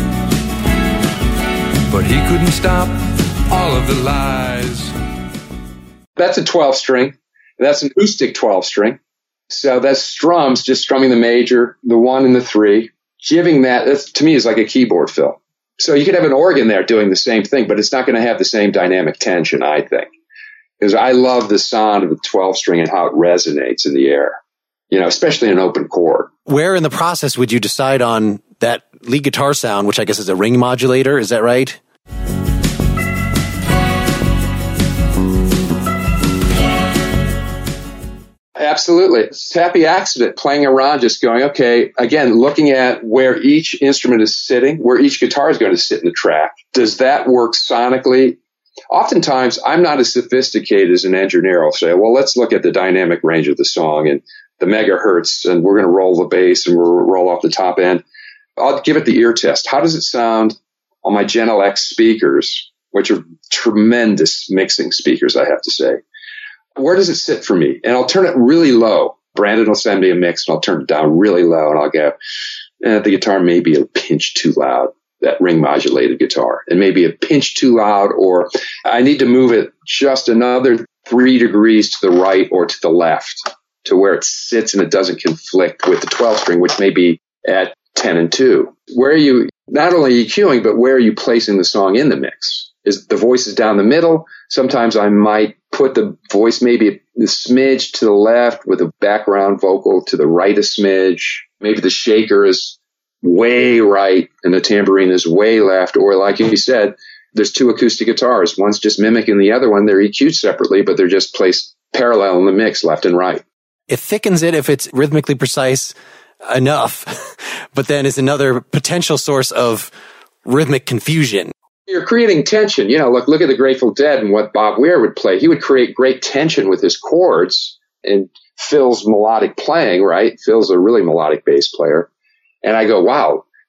But he couldn't stop all of the lies. That's a 12-string. That's an acoustic 12-string. So that's strums, just strumming the major, the 1 and the 3. Giving that, to me, is like a keyboard fill. So you could have an organ there doing the same thing, but it's not going to have the same dynamic tension, I think. Because I love the sound of the 12-string and how it resonates in the air, especially in an open chord. Where in the process would you decide on that lead guitar sound, which I guess is a ring modulator? Is that right? Absolutely. It's a happy accident playing around, just going, okay, again, looking at where each instrument is sitting, where each guitar is going to sit in the track. Does that work sonically? Oftentimes, I'm not as sophisticated as an engineer. I'll say, well, let's look at the dynamic range of the song and the megahertz, and we're going to roll the bass and we'll roll off the top end. I'll give it the ear test. How does it sound on my Genel X speakers, which are tremendous mixing speakers, I have to say? Where does it sit for me? And I'll turn it really low. Brandon will send me a mix and I'll turn it down really low and I'll go, the guitar may be a pinch too loud, that ring modulated guitar, and maybe a pinch too loud, or I need to move it just another 3 degrees to the right or to the left to where it sits and it doesn't conflict with the 12 string, which may be at 10 and 2. Where are you not only EQing, but where are you placing the song in the mix? Is the voice is down the middle? Sometimes I might put the voice maybe a smidge to the left with a background vocal to the right a smidge. Maybe the shaker is way right and the tambourine is way left. Or like you said, there's 2 acoustic guitars. One's just mimicking the other one. They're EQ'd separately, but they're just placed parallel in the mix, left and right. It thickens it if it's rhythmically precise enough, but then is another potential source of rhythmic confusion. You're creating tension. Look at the Grateful Dead and what Bob Weir would play. He would create great tension with his chords and Phil's melodic playing, right? Phil's a really melodic bass player. And I go, wow,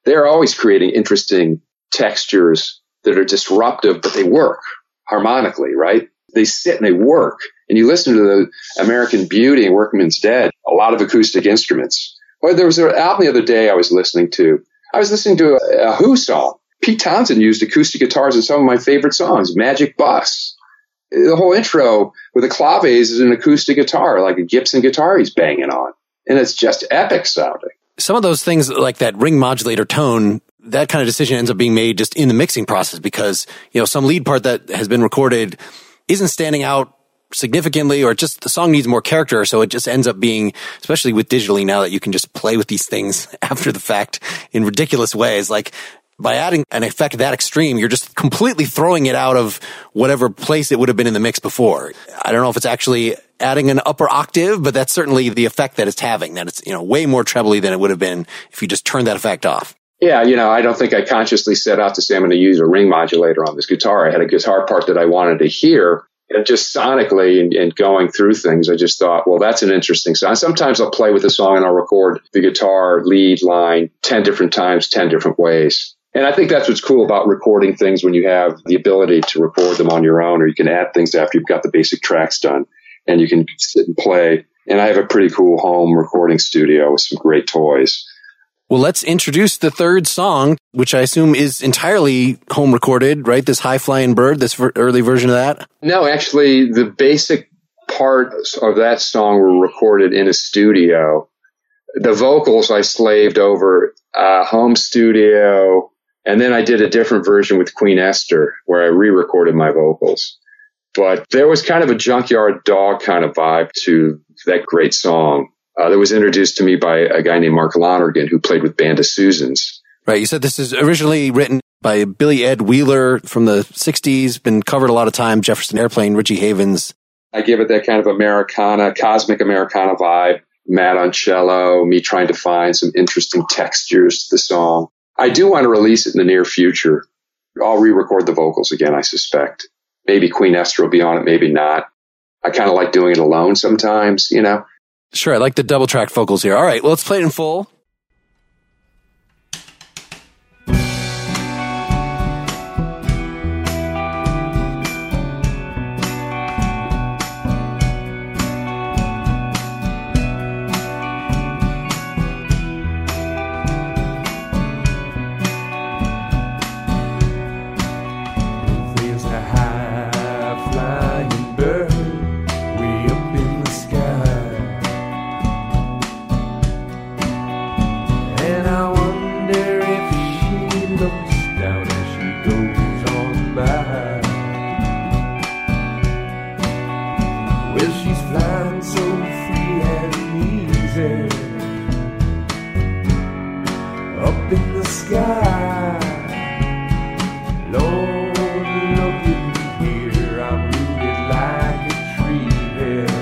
they're always creating interesting textures that are disruptive, but they work harmonically, right? They sit and they work. And you listen to the American Beauty and Workman's Dead, a lot of acoustic instruments. Well, there was an album the other day I was listening to. I was listening to a Who song. Pete Townsend used acoustic guitars in some of my favorite songs, Magic Bus. The whole intro with the claves is an acoustic guitar, like a Gibson guitar he's banging on. And it's just epic sounding. Some of those things, like that ring modulator tone, that kind of decision ends up being made just in the mixing process because, some lead part that has been recorded isn't standing out significantly, or just the song needs more character. So it just ends up being, especially with digitally now that you can just play with these things after the fact in ridiculous ways. Like by adding an effect that extreme, you're just completely throwing it out of whatever place it would have been in the mix before. I don't know if it's actually adding an upper octave, but that's certainly the effect that it's having, that it's, way more trebly than it would have been if you just turned that effect off. Yeah, I don't think I consciously set out to say I'm going to use a ring modulator on this guitar. I had a guitar part that I wanted to hear. And just sonically and going through things, I just thought, well, that's an interesting sound. Sometimes I'll play with a song and I'll record the guitar lead line 10 different times, 10 different ways. And I think that's what's cool about recording things when you have the ability to record them on your own, or you can add things after you've got the basic tracks done and you can sit and play. And I have a pretty cool home recording studio with some great toys. Well, let's introduce the third song, which I assume is entirely home recorded, right? This High Flying Bird, this early version of that? No, actually, the basic parts of that song were recorded in a studio. The vocals I slaved over a home studio, and then I did a different version with Queen Esther, where I re-recorded my vocals. But there was kind of a Junkyard Dog kind of vibe to that great song. That was introduced to me by a guy named Mark Lonergan, who played with Band of Susans. Right. You said this is originally written by Billy Ed Wheeler from the 60s, been covered a lot of times, Jefferson Airplane, Richie Havens. I give it that kind of Americana, cosmic Americana vibe, Matt on cello, me trying to find some interesting textures to the song. I do want to release it in the near future. I'll re-record the vocals again, I suspect. Maybe Queen Esther will be on it, maybe not. I kind of like doing it alone sometimes, Sure, I like the double track vocals here. All right, well, let's play it in full. There's a high flying bird way up in the sky. And I wonder if she looks down as she goes on by. Well, she's flying so free and easy up in the sky. Lord, look at me here, I'm rooted like a tree here.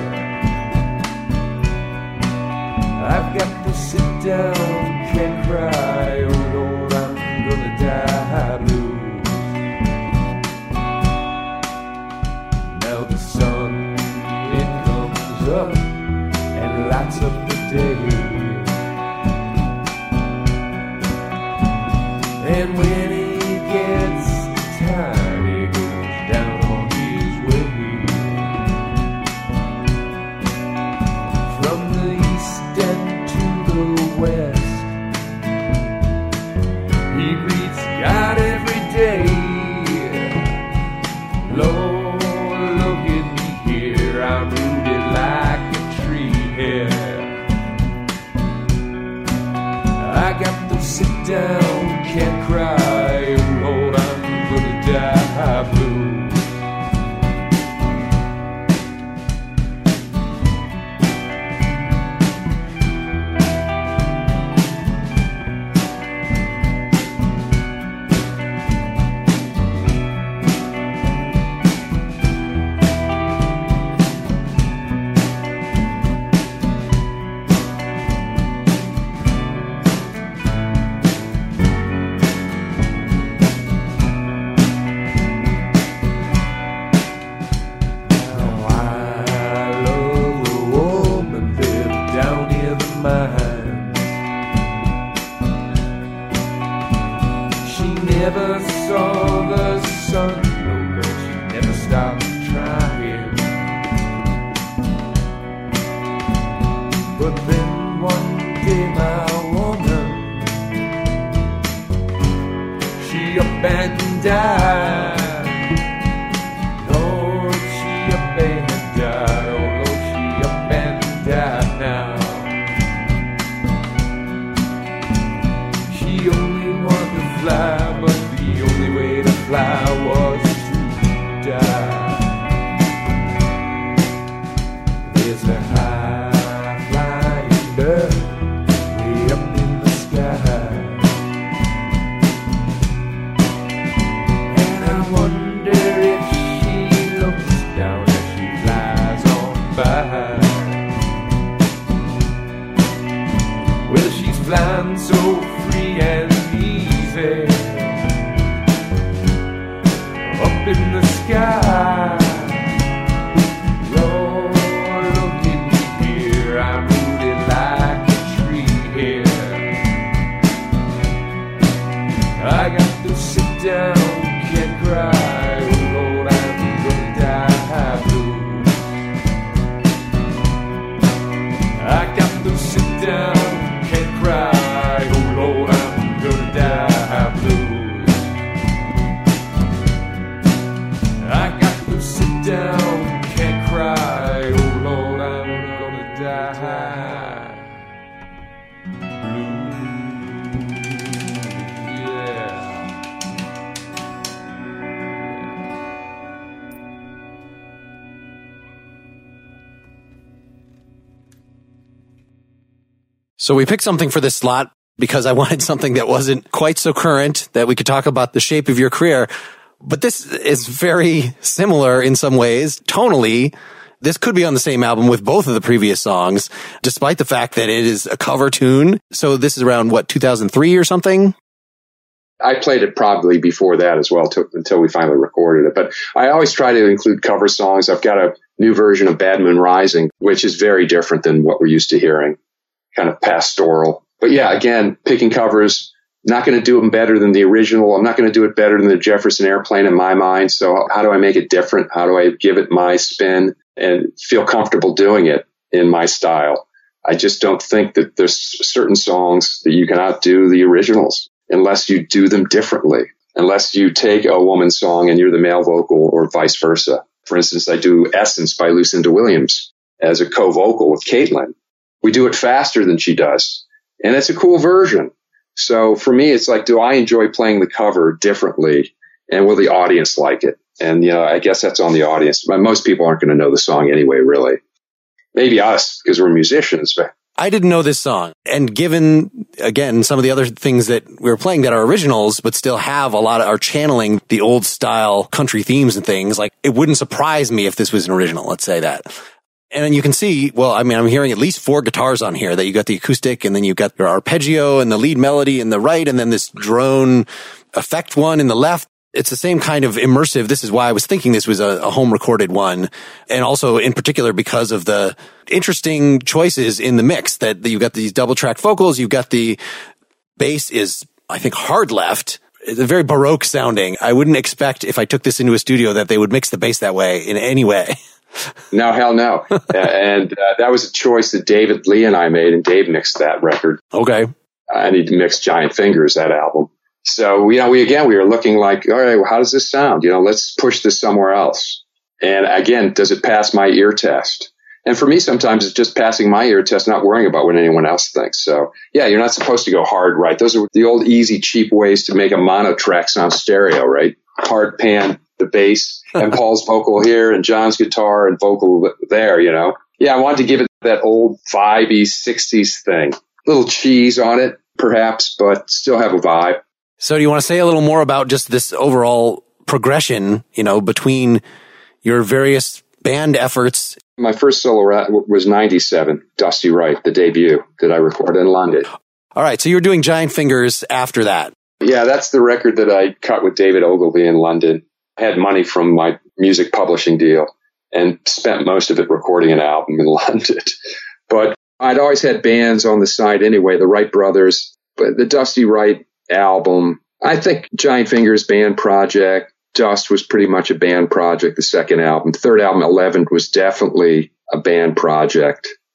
I've got to sit down, can't cry, oh Lord, I'm gonna die blue. Now the sun, it comes up and lights up the day. And when he gets tired, he goes down on his way. From the east and to the west, he greets God every day. Lord, look at me here, I'm rooted like a tree here. I got to sit down, can't cry, oh Lord, I'm gonna die blue. But then one day my woman, she up and died. Lord, she up and died. Oh Lord, she up and died now. She only wanted to fly, but the only way to fly was to die. There's a high flying bird way up in the sky, and I wonder if she looks down as she flies on by. Well, she's flying so free and easy up in the sky. Lord, look at me here, I'm rooted like a tree here. I got to sit down, can't cry. Oh Lord, I'm gonna die blue. I got to sit down, can't cry. Oh Lord, I'm gonna die blue. I got to sit down, can't cry. Oh Lord, I'm gonna die blue. Yeah. So we picked something for this slot because I wanted something that wasn't quite so current, that we could talk about the shape of your career. But this is very similar in some ways. Tonally, this could be on the same album with both of the previous songs, despite the fact that it is a cover tune. So this is around, 2003 or something? I played it probably before that as well, until we finally recorded it. But I always try to include cover songs. I've got a new version of Bad Moon Rising, which is very different than what we're used to hearing, kind of pastoral. But yeah, again, picking covers, not going to do them better than the original. I'm not going to do it better than the Jefferson Airplane in my mind. So how do I make it different? How do I give it my spin and feel comfortable doing it in my style? I just don't think that there's certain songs that you can outdo the originals unless you do them differently, unless you take a woman's song and you're the male vocal or vice versa. For instance, I do Essence by Lucinda Williams as a co-vocal with Caitlin. We do it faster than she does, and it's a cool version. So for me, it's like, do I enjoy playing the cover differently, and will the audience like it? And, I guess that's on the audience. Most people aren't going to know the song anyway, really. Maybe us, because we're musicians. But I didn't know this song. And given, again, some of the other things that we were playing that are originals, but still have a lot of, are channeling the old style country themes and things, like, it wouldn't surprise me if this was an original, let's say that. And then you can see, I'm hearing at least 4 guitars on here, that you got the acoustic, and then you've got your arpeggio and the lead melody in the right, and then this drone effect one in the left. It's the same kind of immersive. This is why I was thinking this was a home recorded one. And also in particular because of the interesting choices in the mix, that you've got these double track vocals. You've got the bass is, I think, hard left. It's very Baroque sounding. I wouldn't expect if I took this into a studio that they would mix the bass that way in any way. No, hell no. And that was a choice that David Lee and I made, and Dave mixed that record. Okay. I need to mix Giant Fingers, that album. So, we were looking like, all right, well, how does this sound? Let's push this somewhere else. And again, does it pass my ear test? And for me, sometimes it's just passing my ear test, not worrying about what anyone else thinks. So yeah, you're not supposed to go hard right. Those are the old, easy, cheap ways to make a mono track sound stereo, right? Hard pan the bass and Paul's vocal here and John's guitar and vocal there, Yeah, I wanted to give it that old vibey 60s thing. Little cheese on it, perhaps, but still have a vibe. So do you want to say a little more about just this overall progression, between your various band efforts? My first solo was 97, Dusty Right, the debut that I recorded in London. All right, so you were doing Giant Fingers after that. Yeah, that's the record that I cut with David Ogilvy in London. I had money from my music publishing deal and spent most of it recording an album in London. But I'd always had bands on the side anyway, the Wright Brothers, but the Dusty Right album, I think Giant Fingers band project, Dust was pretty much a band project, the second album. Third album, 11, was definitely a band project.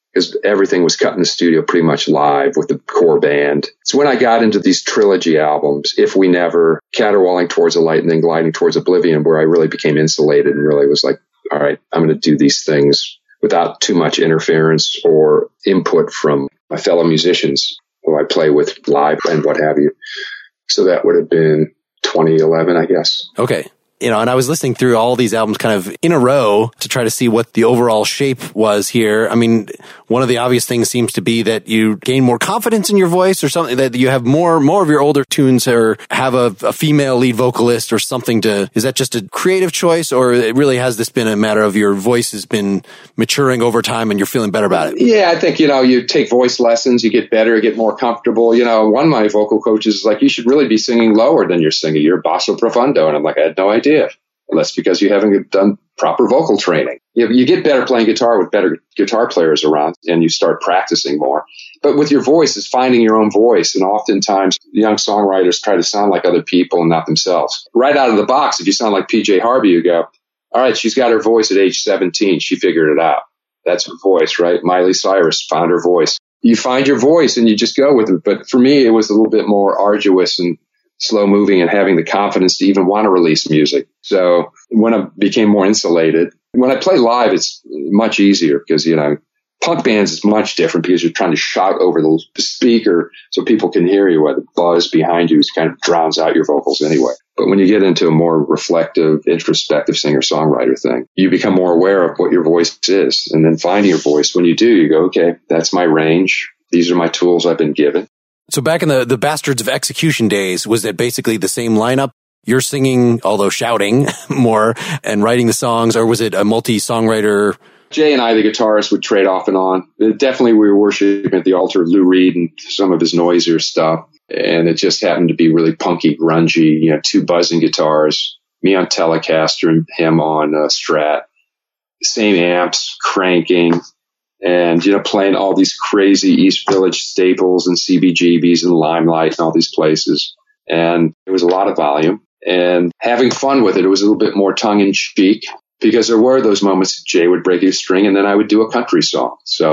because everything was cut in the studio pretty much live with the core band. So when I got into these trilogy albums, If We Never, Caterwauling Towards the Light, and then Gliding Towards Oblivion, where I really became insulated and really was like, all right, I'm going to do these things without too much interference or input from my fellow musicians who I play with live and what have you. So that would have been 2011, I guess. Okay. And I was listening through all these albums kind of in a row to try to see what the overall shape was here. I mean, one of the obvious things seems to be that you gain more confidence in your voice, or something, that you have more of your older tunes or have a female lead vocalist or something is that just a creative choice, or it really has this been a matter of your voice has been maturing over time and you're feeling better about it? Yeah, I think, you take voice lessons, you get better, you get more comfortable. One of my vocal coaches is like, you should really be singing lower than you're singing. You're basso profundo. And I'm like, I had no idea. Well, that's because you haven't done proper vocal training. You get better playing guitar with better guitar players around, and you start practicing more. But with your voice, it's finding your own voice. And oftentimes, young songwriters try to sound like other people and not themselves. Right out of the box, if you sound like PJ Harvey, you go, all right, she's got her voice at age 17. She figured it out. That's her voice, right? Miley Cyrus found her voice. You find your voice and you just go with it. But for me, it was a little bit more arduous and slow moving and having the confidence to even want to release music. So when I became more insulated, when I play live, it's much easier because, punk bands is much different because you're trying to shout over the speaker so people can hear you, while the buzz behind you kind of drowns out your vocals anyway. But when you get into a more reflective, introspective singer-songwriter thing, you become more aware of what your voice is. And then finding your voice, when you do, you go, okay, that's my range. These are my tools I've been given. So back in the Bastards of Execution days, was it basically the same lineup? You're singing, although shouting more, and writing the songs, or was it a multi-songwriter? Jay and I, the guitarist, would trade off and on. Definitely we were worshiping at the altar of Lou Reed and some of his noisier stuff. And it just happened to be really punky, grungy, two buzzing guitars, me on Telecaster and him on Strat. Same amps, cranking. And, playing all these crazy East Village staples and CBGBs and Limelight and all these places. And it was a lot of volume and having fun with it. It was a little bit more tongue in cheek because there were those moments Jay would break a string and then I would do a country song. So,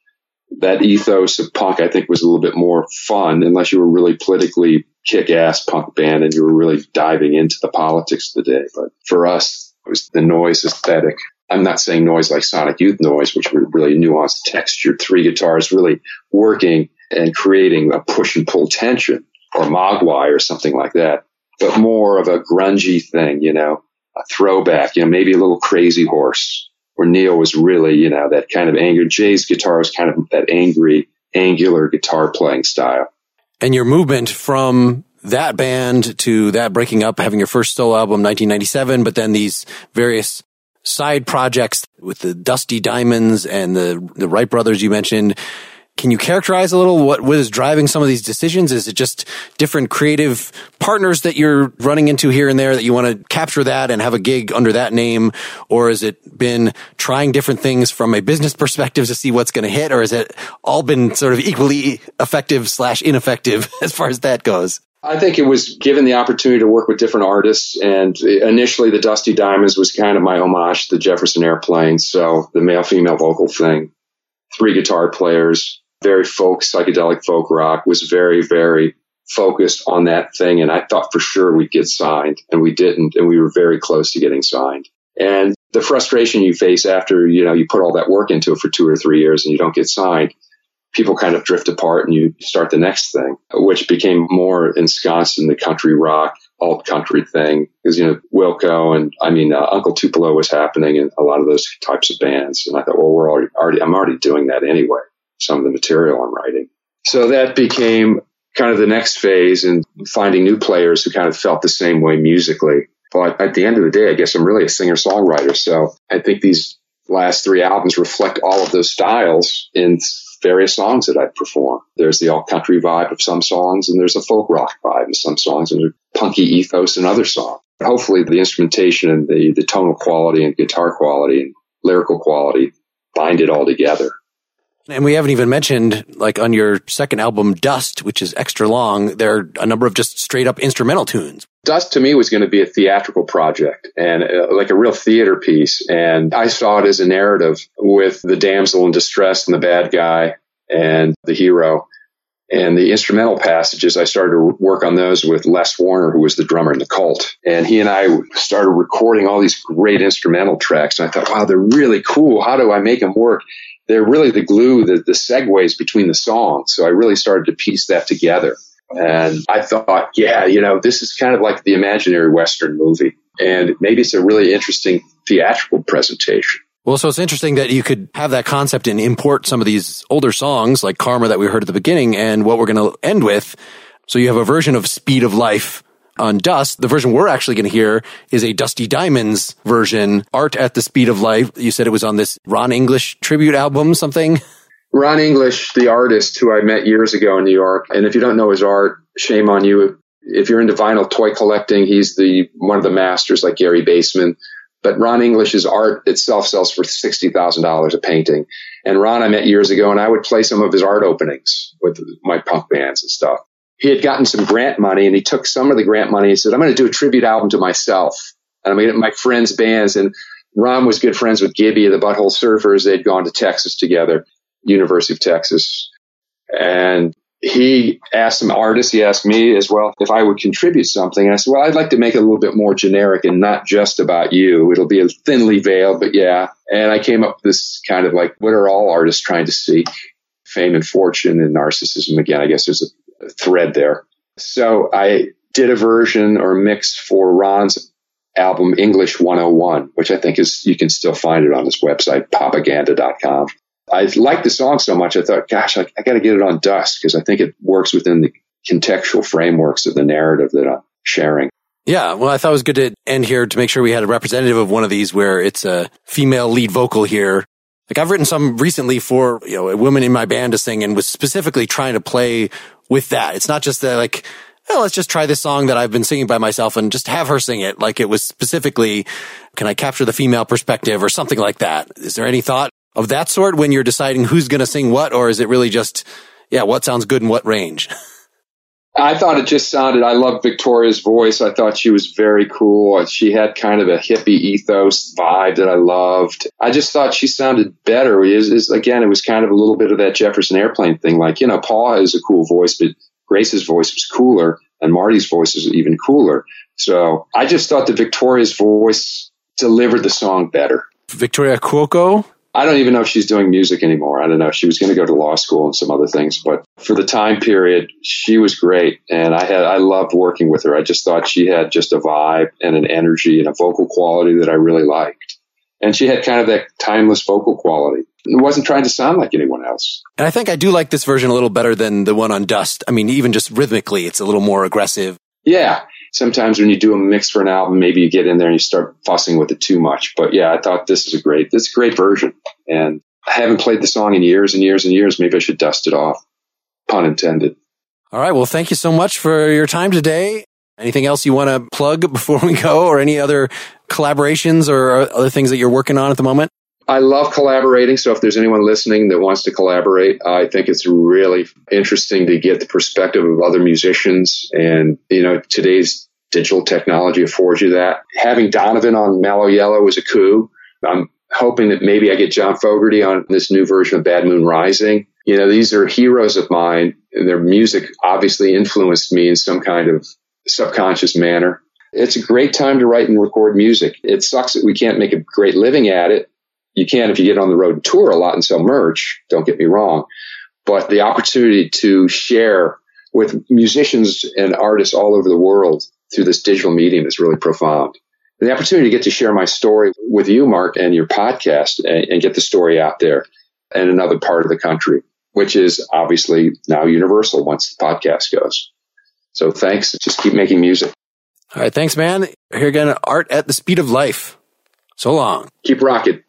that ethos of punk, I think, was a little bit more fun unless you were really politically kick-ass punk band and you were really diving into the politics of the day. But for us, it was the noise aesthetic. I'm not saying noise like Sonic Youth noise, which were really nuanced, textured, three guitars really working and creating a push and pull tension, or Mogwai or something like that, but more of a grungy thing, a throwback, maybe a little Crazy Horse, where Neil was really, that kind of anger. Jay's guitar was kind of that angry, angular guitar playing style. And your movement from that band to that breaking up, having your first solo album, 1997, but then these various side projects with the Dusty Diamonds and the Wright brothers you mentioned. Can you characterize a little what is driving some of these decisions? Is it just different creative partners that you're running into here and there that you want to capture that and have a gig under that name? Or has it been trying different things from a business perspective to see what's going to hit? Or has it all been sort of equally effective / ineffective as far as that goes? I think it was given the opportunity to work with different artists. And initially, the Dusty Diamonds was kind of my homage to the Jefferson Airplane. So the male-female vocal thing, 3 guitar players, very psychedelic folk rock, was very, very focused on that thing. And I thought for sure we'd get signed, and we didn't. And we were very close to getting signed. And the frustration you face after, you put all that work into it for 2 or 3 years and you don't get signed, people kind of drift apart and you start the next thing, which became more ensconced in the country rock, alt country thing. Because, Wilco and Uncle Tupelo was happening and a lot of those types of bands. And I thought, well, I'm already doing that anyway, some of the material I'm writing. So that became kind of the next phase in finding new players who kind of felt the same way musically. But at the end of the day, I guess I'm really a singer-songwriter. So I think these last 3 albums reflect all of those styles in various songs that I perform. There's the alt country vibe of some songs, and there's a folk rock vibe of some songs, and there's punky ethos in other songs. But hopefully the instrumentation and the tonal quality and guitar quality and lyrical quality bind it all together. And we haven't even mentioned, like on your second album, Dust, which is extra long, there are a number of just straight up instrumental tunes. Dust to me was going to be a theatrical project and like a real theater piece. And I saw it as a narrative with the damsel in distress and the bad guy and the hero. And the instrumental passages, I started to work on those with Les Warner, who was the drummer in The Cult. And he and I started recording all these great instrumental tracks. And I thought, wow, they're really cool. How do I make them work? They're really the glue, the segues between the songs. So I really started to piece that together. And I thought, yeah, this is kind of like the imaginary Western movie. And maybe it's a really interesting theatrical presentation. Well, so it's interesting that you could have that concept and import some of these older songs like Karma that we heard at the beginning and what we're going to end with. So you have a version of Speed of Life on Dust. The version we're actually going to hear is a Dusty Diamonds version, Art at the Speed of Life. You said it was on this Ron English tribute album, something? Ron English, the artist who I met years ago in New York. And if you don't know his art, shame on you. If you're into vinyl toy collecting, he's one of the masters like Gary Baseman. But Ron English's art itself sells for $60,000 a painting. And Ron I met years ago, and I would play some of his art openings with my punk bands and stuff. He had gotten some grant money, and he took some of the grant money. He said, I'm going to do a tribute album to myself. And I'm going to get my friends' bands. And Ron was good friends with Gibby of the Butthole Surfers. They'd gone to Texas together, University of Texas. And he asked some artists, he asked me as well, if I would contribute something. And I said, well, I'd like to make it a little bit more generic and not just about you. It'll be thinly veiled, but yeah. And I came up with this kind of like, what are all artists trying to seek? Fame and fortune and narcissism. Again, I guess there's a thread there. So I did a version or mix for Ron's album, English 101, which I think you can still find it on his website, Popaganda.com. I liked the song so much, I thought, gosh, I got to get it on Dust because I think it works within the contextual frameworks of the narrative that I'm sharing. Yeah, well, I thought it was good to end here to make sure we had a representative of one of these where it's a female lead vocal here. Like I've written some recently for, a woman in my band to sing and was specifically trying to play with that. It's not just like, oh, let's just try this song that I've been singing by myself and just have her sing it. Like it was specifically, can I capture the female perspective or something like that? Is there any thought of that sort when you're deciding who's going to sing what, or is it really just, what sounds good in what range? I thought it just sounded, I loved Victoria's voice. I thought she was very cool. She had kind of a hippie ethos vibe that I loved. I just thought she sounded better. Again, it was kind of a little bit of that Jefferson Airplane thing. Like, Paul has a cool voice, but Grace's voice was cooler and Marty's voice was even cooler. So I just thought that Victoria's voice delivered the song better. Victoria Cuoco? I don't even know if she's doing music anymore. I don't know. She was going to go to law school and some other things, but for the time period, she was great. And I loved working with her. I just thought she had just a vibe and an energy and a vocal quality that I really liked. And she had kind of that timeless vocal quality. It wasn't trying to sound like anyone else. And I think I do like this version a little better than the one on Dust. I mean, even just rhythmically, it's a little more aggressive. Yeah. Sometimes when you do a mix for an album, maybe you get in there and you start fussing with it too much. But yeah, I thought this is a great version. And I haven't played the song in years and years and years. Maybe I should dust it off. Pun intended. All right. Well, thank you so much for your time today. Anything else you want to plug before we go, or any other collaborations or other things that you're working on at the moment? I love collaborating. So if there's anyone listening that wants to collaborate, I think it's really interesting to get the perspective of other musicians. And, today's digital technology affords you that. Having Donovan on Mellow Yellow was a coup. I'm hoping that maybe I get John Fogerty on this new version of Bad Moon Rising. These are heroes of mine, and their music obviously influenced me in some kind of subconscious manner. It's a great time to write and record music. It sucks that we can't make a great living at it. You can if you get on the road and tour a lot and sell merch, don't get me wrong. But the opportunity to share with musicians and artists all over the world through this digital medium is really profound. And the opportunity to get to share my story with you, Mark, and your podcast and get the story out there in another part of the country, which is obviously now universal once the podcast goes. So thanks. Just keep making music. All right. Thanks, man. Here again, Art at the Speed of Life. So long. Keep rocking.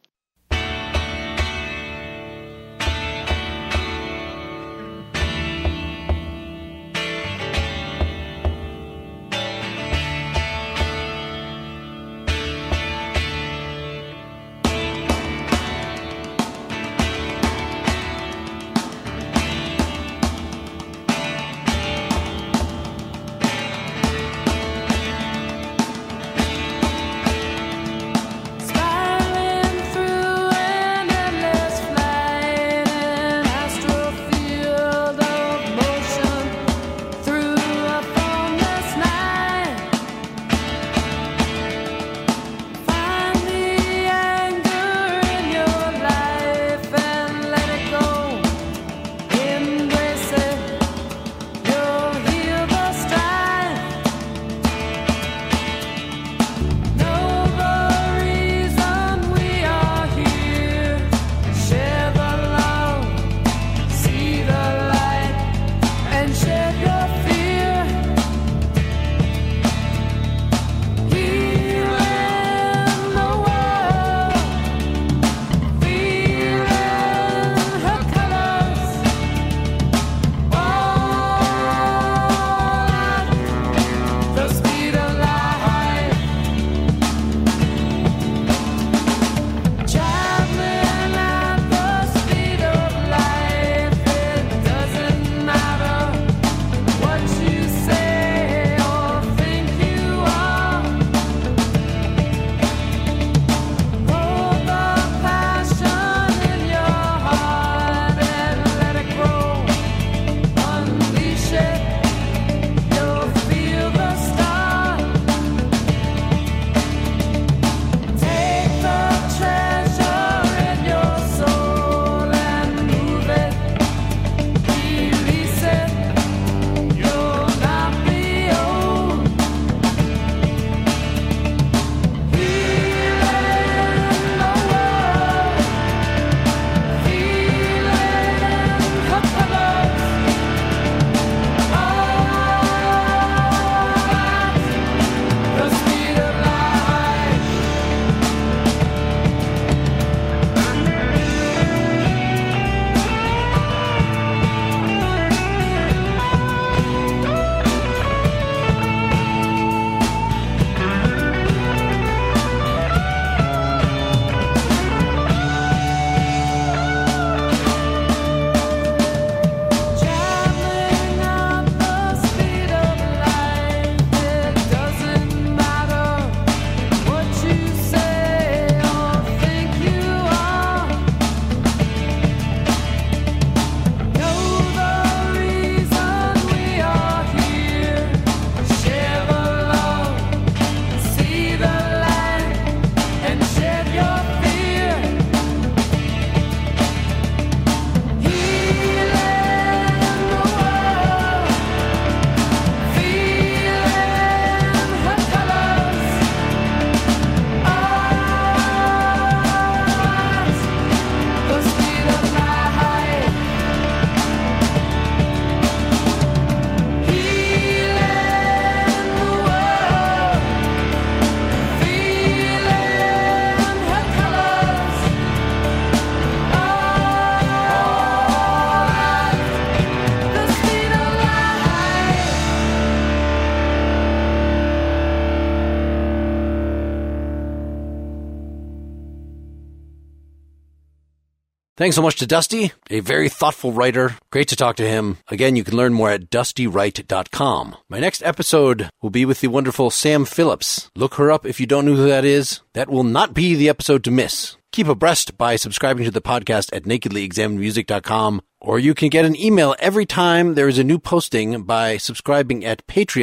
Thanks so much to Dusty, a very thoughtful writer. Great to talk to him. Again, you can learn more at dustywright.com. My next episode will be with the wonderful Sam Phillips. Look her up if you don't know who that is. That will not be the episode to miss. Keep abreast by subscribing to the podcast at nakedlyexaminedmusic.com, or you can get an email every time there is a new posting by subscribing at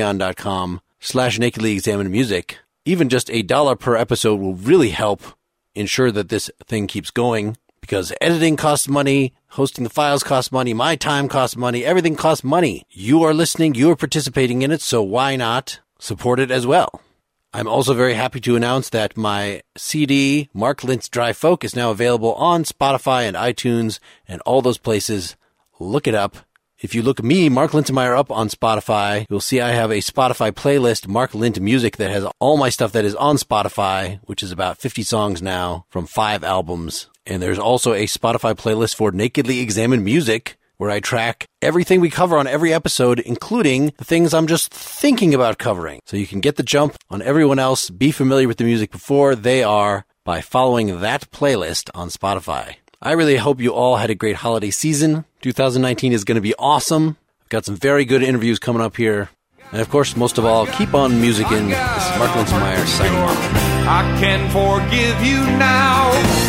patreon.com/nakedlyexaminedmusic. Even just $1 per episode will really help ensure that this thing keeps going, because editing costs money, hosting the files costs money, my time costs money, everything costs money. You are listening, you are participating in it, so why not support it as well? I'm also very happy to announce that my CD, Mark Lintz Dry Folk, is now available on Spotify and iTunes and all those places. Look it up. If you look me, Mark Linsenmeyer, up on Spotify, you'll see I have a Spotify playlist, Mark Lint Music, that has all my stuff that is on Spotify, which is about 50 songs now from 5 albums. And there's also a Spotify playlist for Nakedly Examined Music, where I track everything we cover on every episode, including the things I'm just thinking about covering. So you can get the jump on everyone else, be familiar with the music before they are, by following that playlist on Spotify. I really hope you all had a great holiday season. 2019 is going to be awesome. I've got some very good interviews coming up here. And of course, most of all, keep on musicking. This is Mark Linsenmeyer signing off. I can forgive you now.